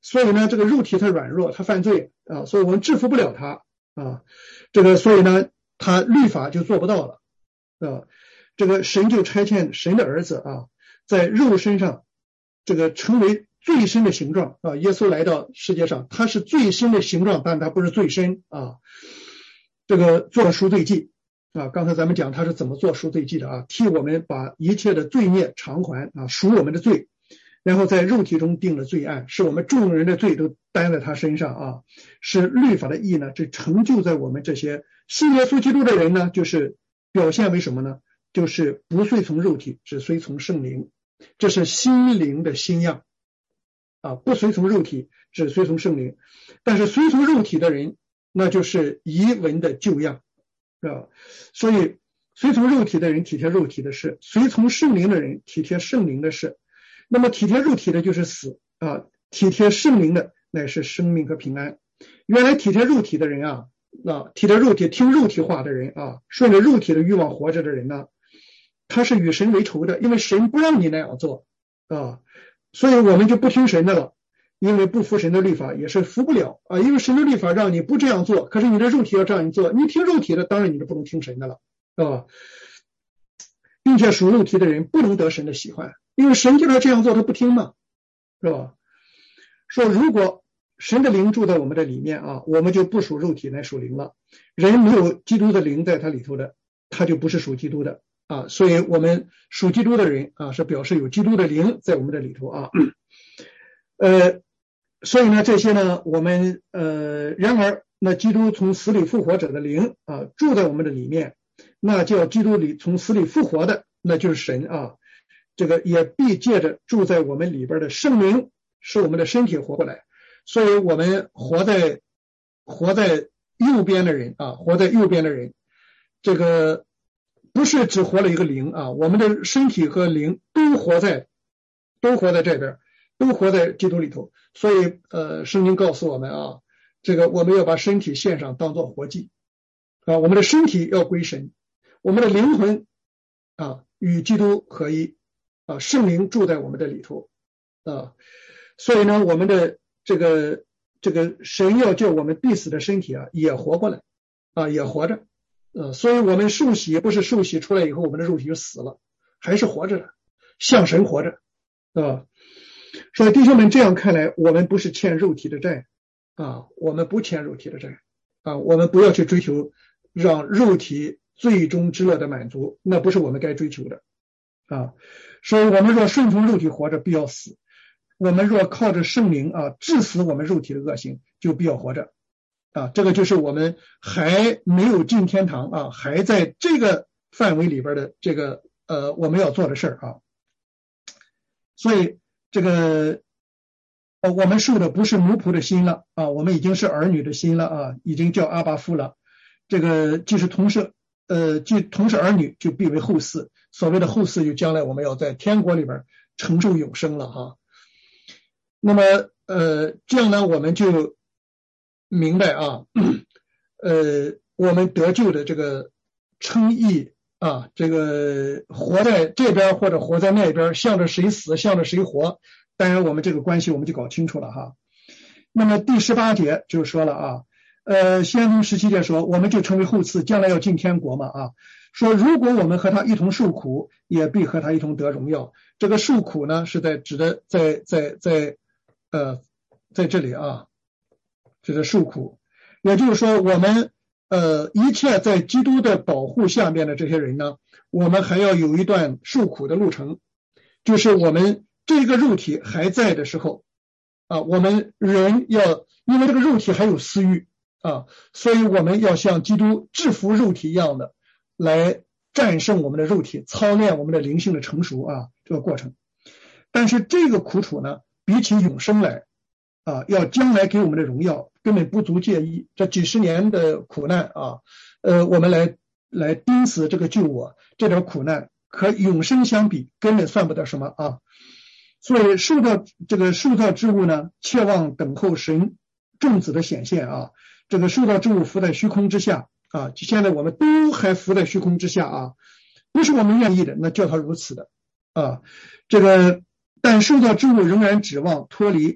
所以呢，这个肉体它软弱，它犯罪啊，所以我们制服不了它啊。这个所以呢，他律法就做不到了啊。这个神就差遣神的儿子啊，在肉身上这个成为最深的形状啊。耶稣来到世界上，他是最深的形状，但他不是最深啊。这个做赎罪祭啊，刚才咱们讲他是怎么做赎罪祭的啊，替我们把一切的罪孽偿还啊，赎我们的罪。然后在肉体中定了罪案，是我们众人的罪都担在他身上啊，是律法的义呢，这成就在我们这些信耶稣基督的人呢，就是表现为什么呢？就是不随从肉体，只随从圣灵，这是心灵的新样啊，不随从肉体，只随从圣灵。但是随从肉体的人，那就是遗文的旧样啊，所以随从肉体的人体贴肉体的事，随从圣灵的人体贴圣灵的事。那么体贴肉体的就是死啊，体贴圣灵的乃是生命和平安。原来体贴肉体的人啊，啊体贴肉体听肉体话的人啊，顺着肉体的欲望活着的人呢，他是与神为仇的，因为神不让你那样做啊，所以我们就不听神的了，因为不服神的律法也是服不了啊，因为神的律法让你不这样做，可是你的肉体要这样做，你听肉体的，当然你就不能听神的了啊，并且属肉体的人不能得神的喜欢。因为神叫他这样做，他不听嘛，是吧？说如果神的灵住在我们的里面啊，我们就不属肉体，乃属灵了。人没有基督的灵在他里头的，他就不是属基督的啊。所以我们属基督的人啊，是表示有基督的灵在我们的里头啊。呃，所以呢，这些呢，我们呃，然而那基督从死里复活者的灵啊，住在我们的里面，那叫基督里从死里复活的，那就是神啊。这个也必借着住在我们里边的圣灵，使我们的身体活过来。所以我们活在活在右边的人啊，活在右边的人，这个不是只活了一个灵啊，我们的身体和灵都活在都活在这边，都活在基督里头。所以呃，圣经告诉我们啊，这个我们要把身体献上，当作活祭啊，我们的身体要归神，我们的灵魂啊与基督合一。啊，圣灵住在我们的里头啊，所以呢，我们的这个这个神要叫我们必死的身体啊也活过来啊，也活着，呃，所以我们受洗不是受洗出来以后我们的肉体就死了，还是活着的，像神活着啊。所以弟兄们，这样看来，我们不是欠肉体的债啊，我们不欠肉体的债啊，我们不要去追求让肉体最终之乐的满足，那不是我们该追求的。啊，所以我们若顺从肉体活着，必要死；我们若靠着圣灵啊，治死我们肉体的恶行，就必要活着。啊，这个就是我们还没有进天堂啊，还在这个范围里边的这个呃我们要做的事儿啊。所以这个呃我们受的不是奴仆的心了啊，我们已经是儿女的心了啊，已经叫阿爸父了。这个既是同是呃既同是儿女，就必为后嗣。所谓的后嗣，就将来我们要在天国里边承受永生了哈。那么呃这样呢，我们就明白啊，呃我们得救的这个称义啊，这个活在这边或者活在那边，向着谁死向着谁活，当然我们这个关系我们就搞清楚了哈。那么第十八节就说了啊，呃先从十七节说，我们就成为后嗣，将来要进天国嘛啊。说如果我们和他一同受苦，也必和他一同得荣耀。这个受苦呢，是在指的在在在呃在这里啊，指的受苦，也就是说我们呃一切在基督的保护下面的这些人呢，我们还要有一段受苦的路程，就是我们这个肉体还在的时候啊，我们人要因为这个肉体还有私欲啊，所以我们要像基督制服肉体一样的。来战胜我们的肉体，操练我们的灵性的成熟啊，这个过程。但是这个苦楚呢，比起永生来啊，要将来给我们的荣耀根本不足介意。这几十年的苦难啊，呃，我们来来钉死这个救我，这点苦难和永生相比，根本算不得什么啊。所以受到这个受造之物呢，切望等候神众子的显现啊。这个受造之物浮在虚空之下。啊，现在我们都还浮在虚空之下啊，不是我们愿意的，那叫他如此的啊。这个但受造之物仍然指望脱离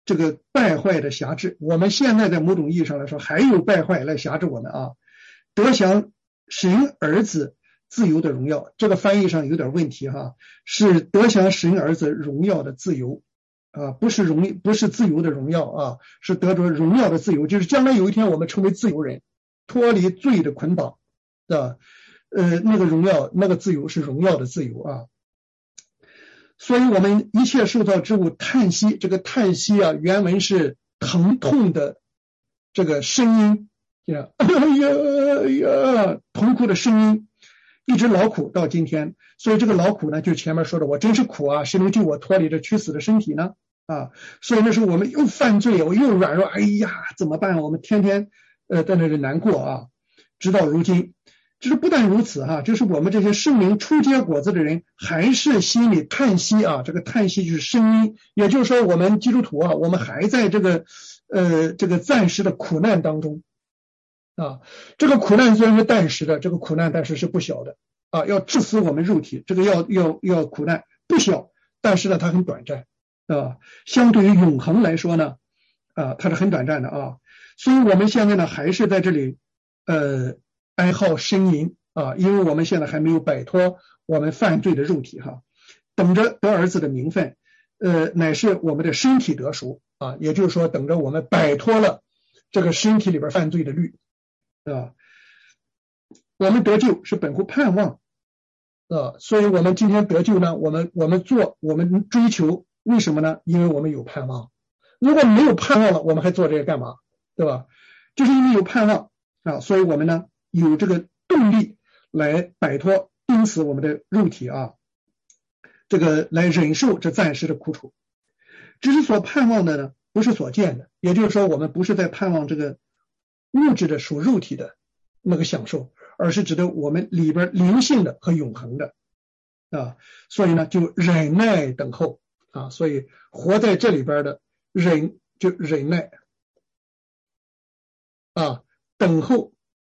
这个败坏的辖制。我们现在在某种意义上来说还有败坏来辖制我们啊。得享神儿子自由的荣耀，这个翻译上有点问题哈，是得享神儿子荣耀的自由啊，不是荣不是自由的荣耀啊，是得着荣耀的自由，就是将来有一天我们成为自由人，脱离罪的捆绑啊，呃，那个荣耀那个自由是荣耀的自由啊。所以我们一切受造之物叹息，这个叹息啊，原文是疼痛的这个声音呀，哎呀呀，痛苦的声音，一直劳苦到今天。所以这个劳苦呢，就前面说的，我真是苦啊，谁能救我脱离这屈死的身体呢？啊，所以那时候我们又犯罪，我又软弱，哎呀，怎么办？我们天天呃在那里难过啊，直到如今。就是不但如此哈，就是我们这些圣灵初结果子的人，还是心里叹息啊，这个叹息就是声音，也就是说我们基督徒啊，我们还在这个呃这个暂时的苦难当中啊，这个苦难虽然是暂时的，这个苦难但是是不小的啊，要致死我们肉体，这个要要要苦难不小，但是呢它很短暂啊，相对于永恒来说呢啊它是很短暂的啊，所以我们现在呢还是在这里呃哀号呻吟啊，因为我们现在还没有摆脱我们犯罪的肉体哈，等着得儿子的名分，呃，乃是我们的身体得赎啊，也就是说等着我们摆脱了这个身体里边犯罪的律啊，我们得救是本乎盼望啊，所以我们今天得救呢，我们我们做我们追求，为什么呢？因为我们有盼望，如果没有盼望了，我们还做这个干嘛？对吧？就是因为有盼望啊，所以我们呢有这个动力来摆脱钉死我们的肉体啊，这个来忍受这暂时的苦楚。只是所盼望的呢，不是所见的，也就是说我们不是在盼望这个物质的属肉体的那个享受，而是指的我们里边灵性的和永恒的啊，所以呢就忍耐等候啊，所以活在这里边的忍就忍耐啊，等候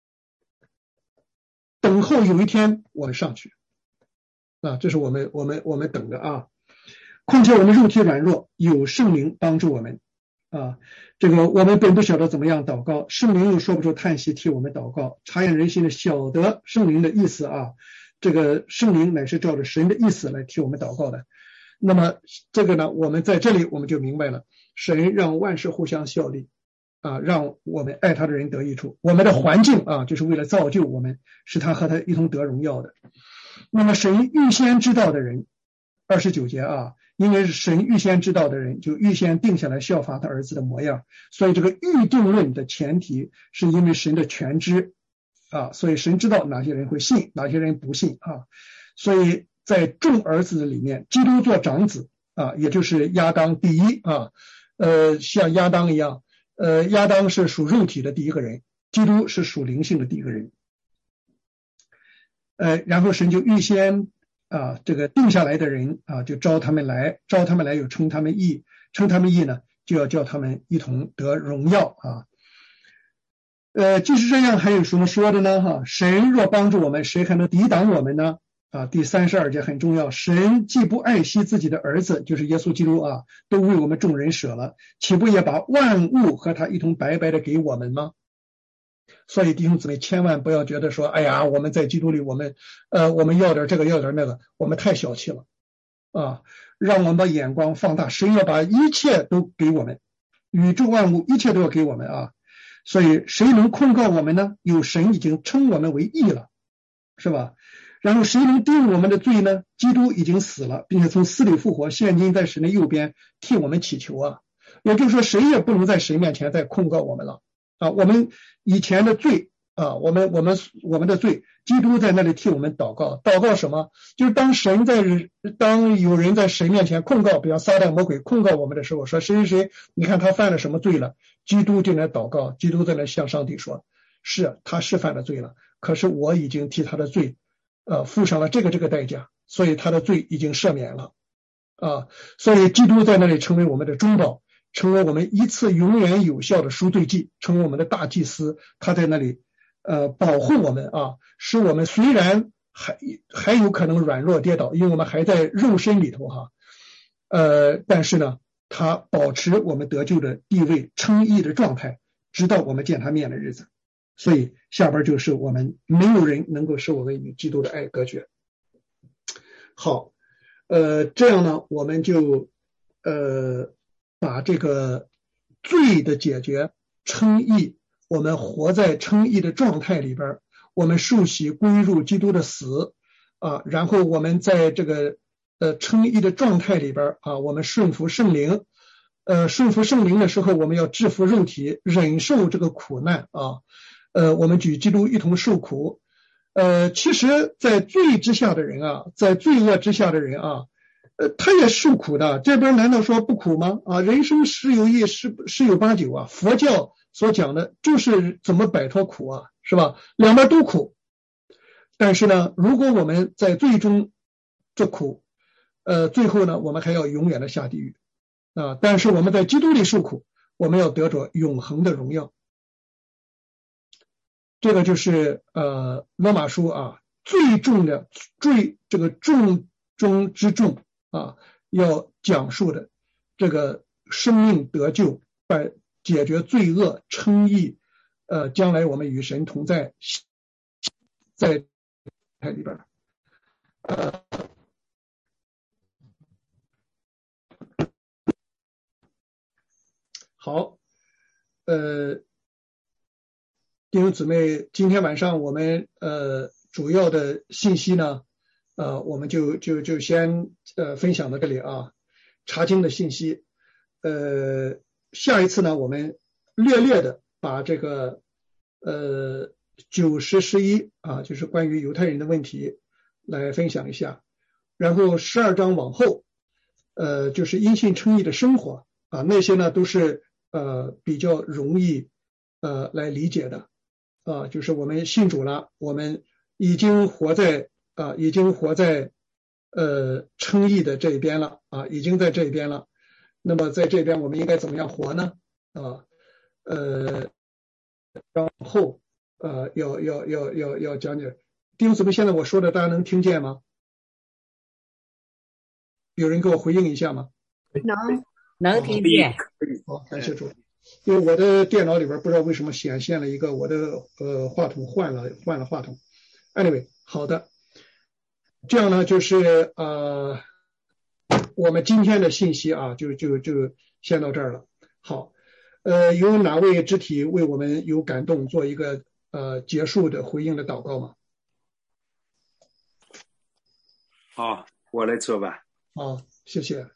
等候有一天我们上去啊，这是我们我们我们等着啊。况且我们肉体软弱，有圣灵帮助我们啊。这个我们本不晓得怎么样祷告，圣灵又说不出叹息替我们祷告，察验人心的晓得圣灵的意思啊。这个圣灵乃是照着神的意思来替我们祷告的。那么这个呢，我们在这里我们就明白了，神让万事互相效力啊，让我们爱他的人得益处。我们的环境啊，就是为了造就我们，使他和他一同得荣耀的。那么神预先知道的人，二十九节啊，因为神预先知道的人，就预先定下来效法他儿子的模样。所以这个预定论的前提是因为神的全知啊，所以神知道哪些人会信，哪些人不信啊。所以在众儿子的里面，基督做长子啊，也就是亚当第一啊，呃，像亚当一样。呃，亚当是属肉体的第一个人，基督是属灵性的第一个人。呃，然后神就预先啊，这个定下来的人啊，就招他们来，招他们来又称他们义，称他们义呢，就要叫他们一同得荣耀啊。呃，即使这样，还有什么说的呢？哈，神若帮助我们，谁还能抵挡我们呢？啊，第三十二节很重要，神既不爱惜自己的儿子，就是耶稣基督啊，都为我们众人舍了，岂不也把万物和他一同白白的给我们吗？所以弟兄姊妹千万不要觉得说，哎呀，我们在基督里，我们呃我们要点这个要点那个，我们太小气了啊！让我们把眼光放大，神要把一切都给我们，宇宙万物一切都要给我们啊！所以谁能控告我们呢？有神已经称我们为义了，是吧？然后谁能定我们的罪呢？基督已经死了，并且从死里复活，现今在神的右边替我们祈求啊！也就是说，谁也不能在神面前再控告我们了啊！我们以前的罪啊，我们我们我们的罪，基督在那里替我们祷告，祷告什么？就是当神在当有人在神面前控告，比方撒旦魔鬼控告我们的时候，说谁谁谁，你看他犯了什么罪了？基督就来祷告，基督在那向上帝说，是他是犯了罪了，可是我已经替他的罪呃，付上了这个这个代价，所以他的罪已经赦免了啊，所以基督在那里成为我们的中保，成为我们一次永远有效的赎罪祭，成为我们的大祭司，他在那里呃保护我们啊，使我们虽然还还有可能软弱跌倒，因为我们还在肉身里头哈，呃，但是呢， 他保持我们得救的地位称义的状态，直到我们见他面的日子。所以下边就是我们没有人能够使我们与基督的爱隔绝。好，呃，这样呢，我们就呃把这个罪的解决、称义，我们活在称义的状态里边，我们受洗归入基督的死啊，然后我们在这个呃称义的状态里边啊，我们顺服圣灵，呃顺服圣灵的时候，我们要制服肉体，忍受这个苦难啊，呃我们与基督一同受苦。呃，其实，在罪之下的人啊，在罪恶之下的人啊，呃，他也受苦的。这边难道说不苦吗？啊，人生十有一十十有八九啊。佛教所讲的就是怎么摆脱苦啊，是吧？两边都苦。但是呢，如果我们在最终做苦，呃，最后呢，我们还要永远的下地狱啊。但是我们在基督里受苦，我们要得着永恒的荣耀。这个就是呃罗马书啊最重的最这个重中之重啊，要讲述的这个生命得救，把解决罪恶称义，呃将来我们与神同在，在里边呃好呃弟兄姊妹，今天晚上我们呃主要的信息呢，呃我们就就就先呃分享到这里啊，查经的信息。呃下一次呢，我们略略的把这个呃九十十一啊，就是关于犹太人的问题来分享一下，然后十二章往后，呃就是因信称义的生活啊，那些呢都是呃比较容易呃来理解的。啊，就是我们信主了，我们已经活在啊，已经活在呃称义的这一边了啊，已经在这一边了。那么在这边我们应该怎么样活呢？啊，呃，然后呃要要要要要讲解。弟兄姊妹，现在我说的大家能听见吗？有人给我回应一下吗？ 能能听见。 好，感谢主。因为我的电脑里边不知道为什么显现了一个我的呃话筒换了换了话筒 ，anyway 好的，这样呢就是呃我们今天的信息啊就就就先到这儿了。好，呃有哪位肢体为我们有感动做一个呃结束的回应的祷告吗？ 好，我来做吧。 好，谢谢。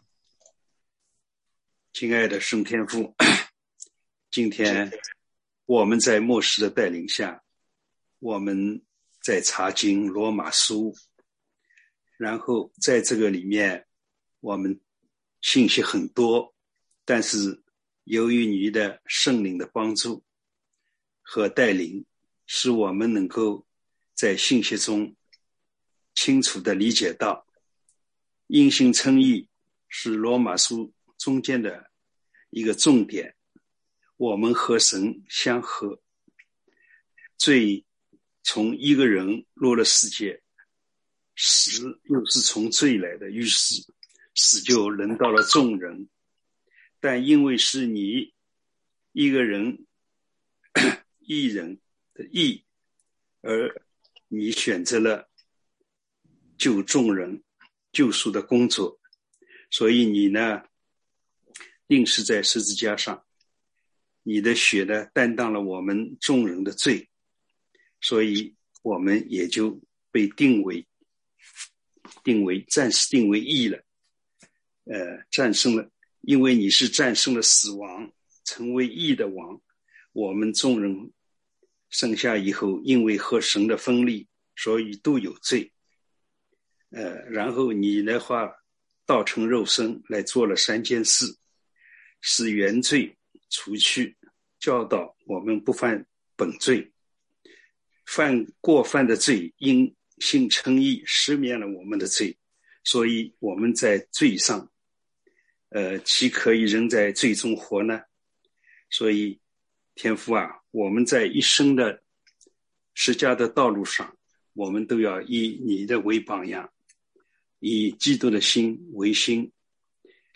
亲爱的圣天父，今天我们在牧师的带领下，我们在查经罗马书，然后在这个里面我们信息很多，但是由于你的圣灵的帮助和带领，使我们能够在信息中清楚地理解到因信称义是罗马书中间的一个重点，我们和神相合，罪从一个人落了世界，死又是从罪来的，于是死就轮到了众人。但因为是你一个人一人的义，而你选择了救众人救赎的工作，所以你呢钉死在十字架上，你的血呢担当了我们众人的罪，所以我们也就被定为定为暂时定为义了，呃，战胜了，因为你是战胜了死亡，成为义的王。我们众人生下以后，因为和神的分离，所以都有罪。呃，然后你的话道成肉身来做了三件事，使原罪除去，教导我们不犯本罪，犯过犯的罪因信称义赦免了我们的罪，所以我们在罪上呃，岂可以仍在罪中活呢？所以天父啊，我们在一生的释迦的道路上，我们都要以你的为榜样，以基督的心为心，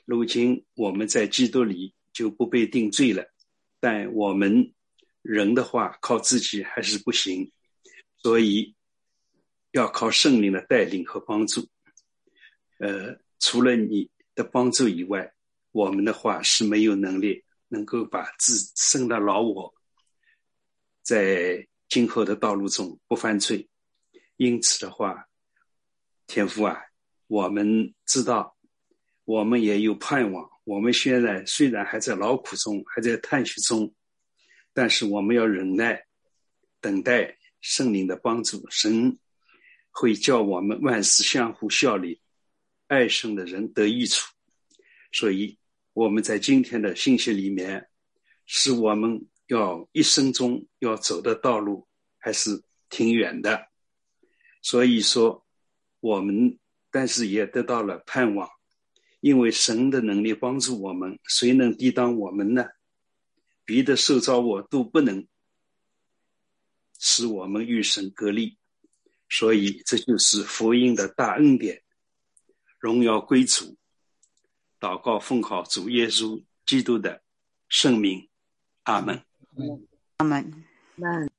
如今我们在基督里就不被定罪了，但我们人的话靠自己还是不行，所以要靠圣灵的带领和帮助。呃，除了你的帮助以外，我们的话是没有能力能够把自身的老我在今后的道路中不犯罪。因此的话，天父啊，我们知道我们也有盼望，我们现在虽然还在劳苦中，还在探寻中，但是我们要忍耐等待圣灵的帮助，神会叫我们万事相互效力，爱神的人得益处。所以我们在今天的信息里面，是我们要一生中要走的道路还是挺远的，所以说我们但是也得到了盼望，因为神的能力帮助我们，谁能抵挡我们呢？别的受造物都不能使我们与神隔离，所以这就是福音的大恩典，荣耀归主。祷告奉靠主耶稣基督的圣名，阿们。 阿们。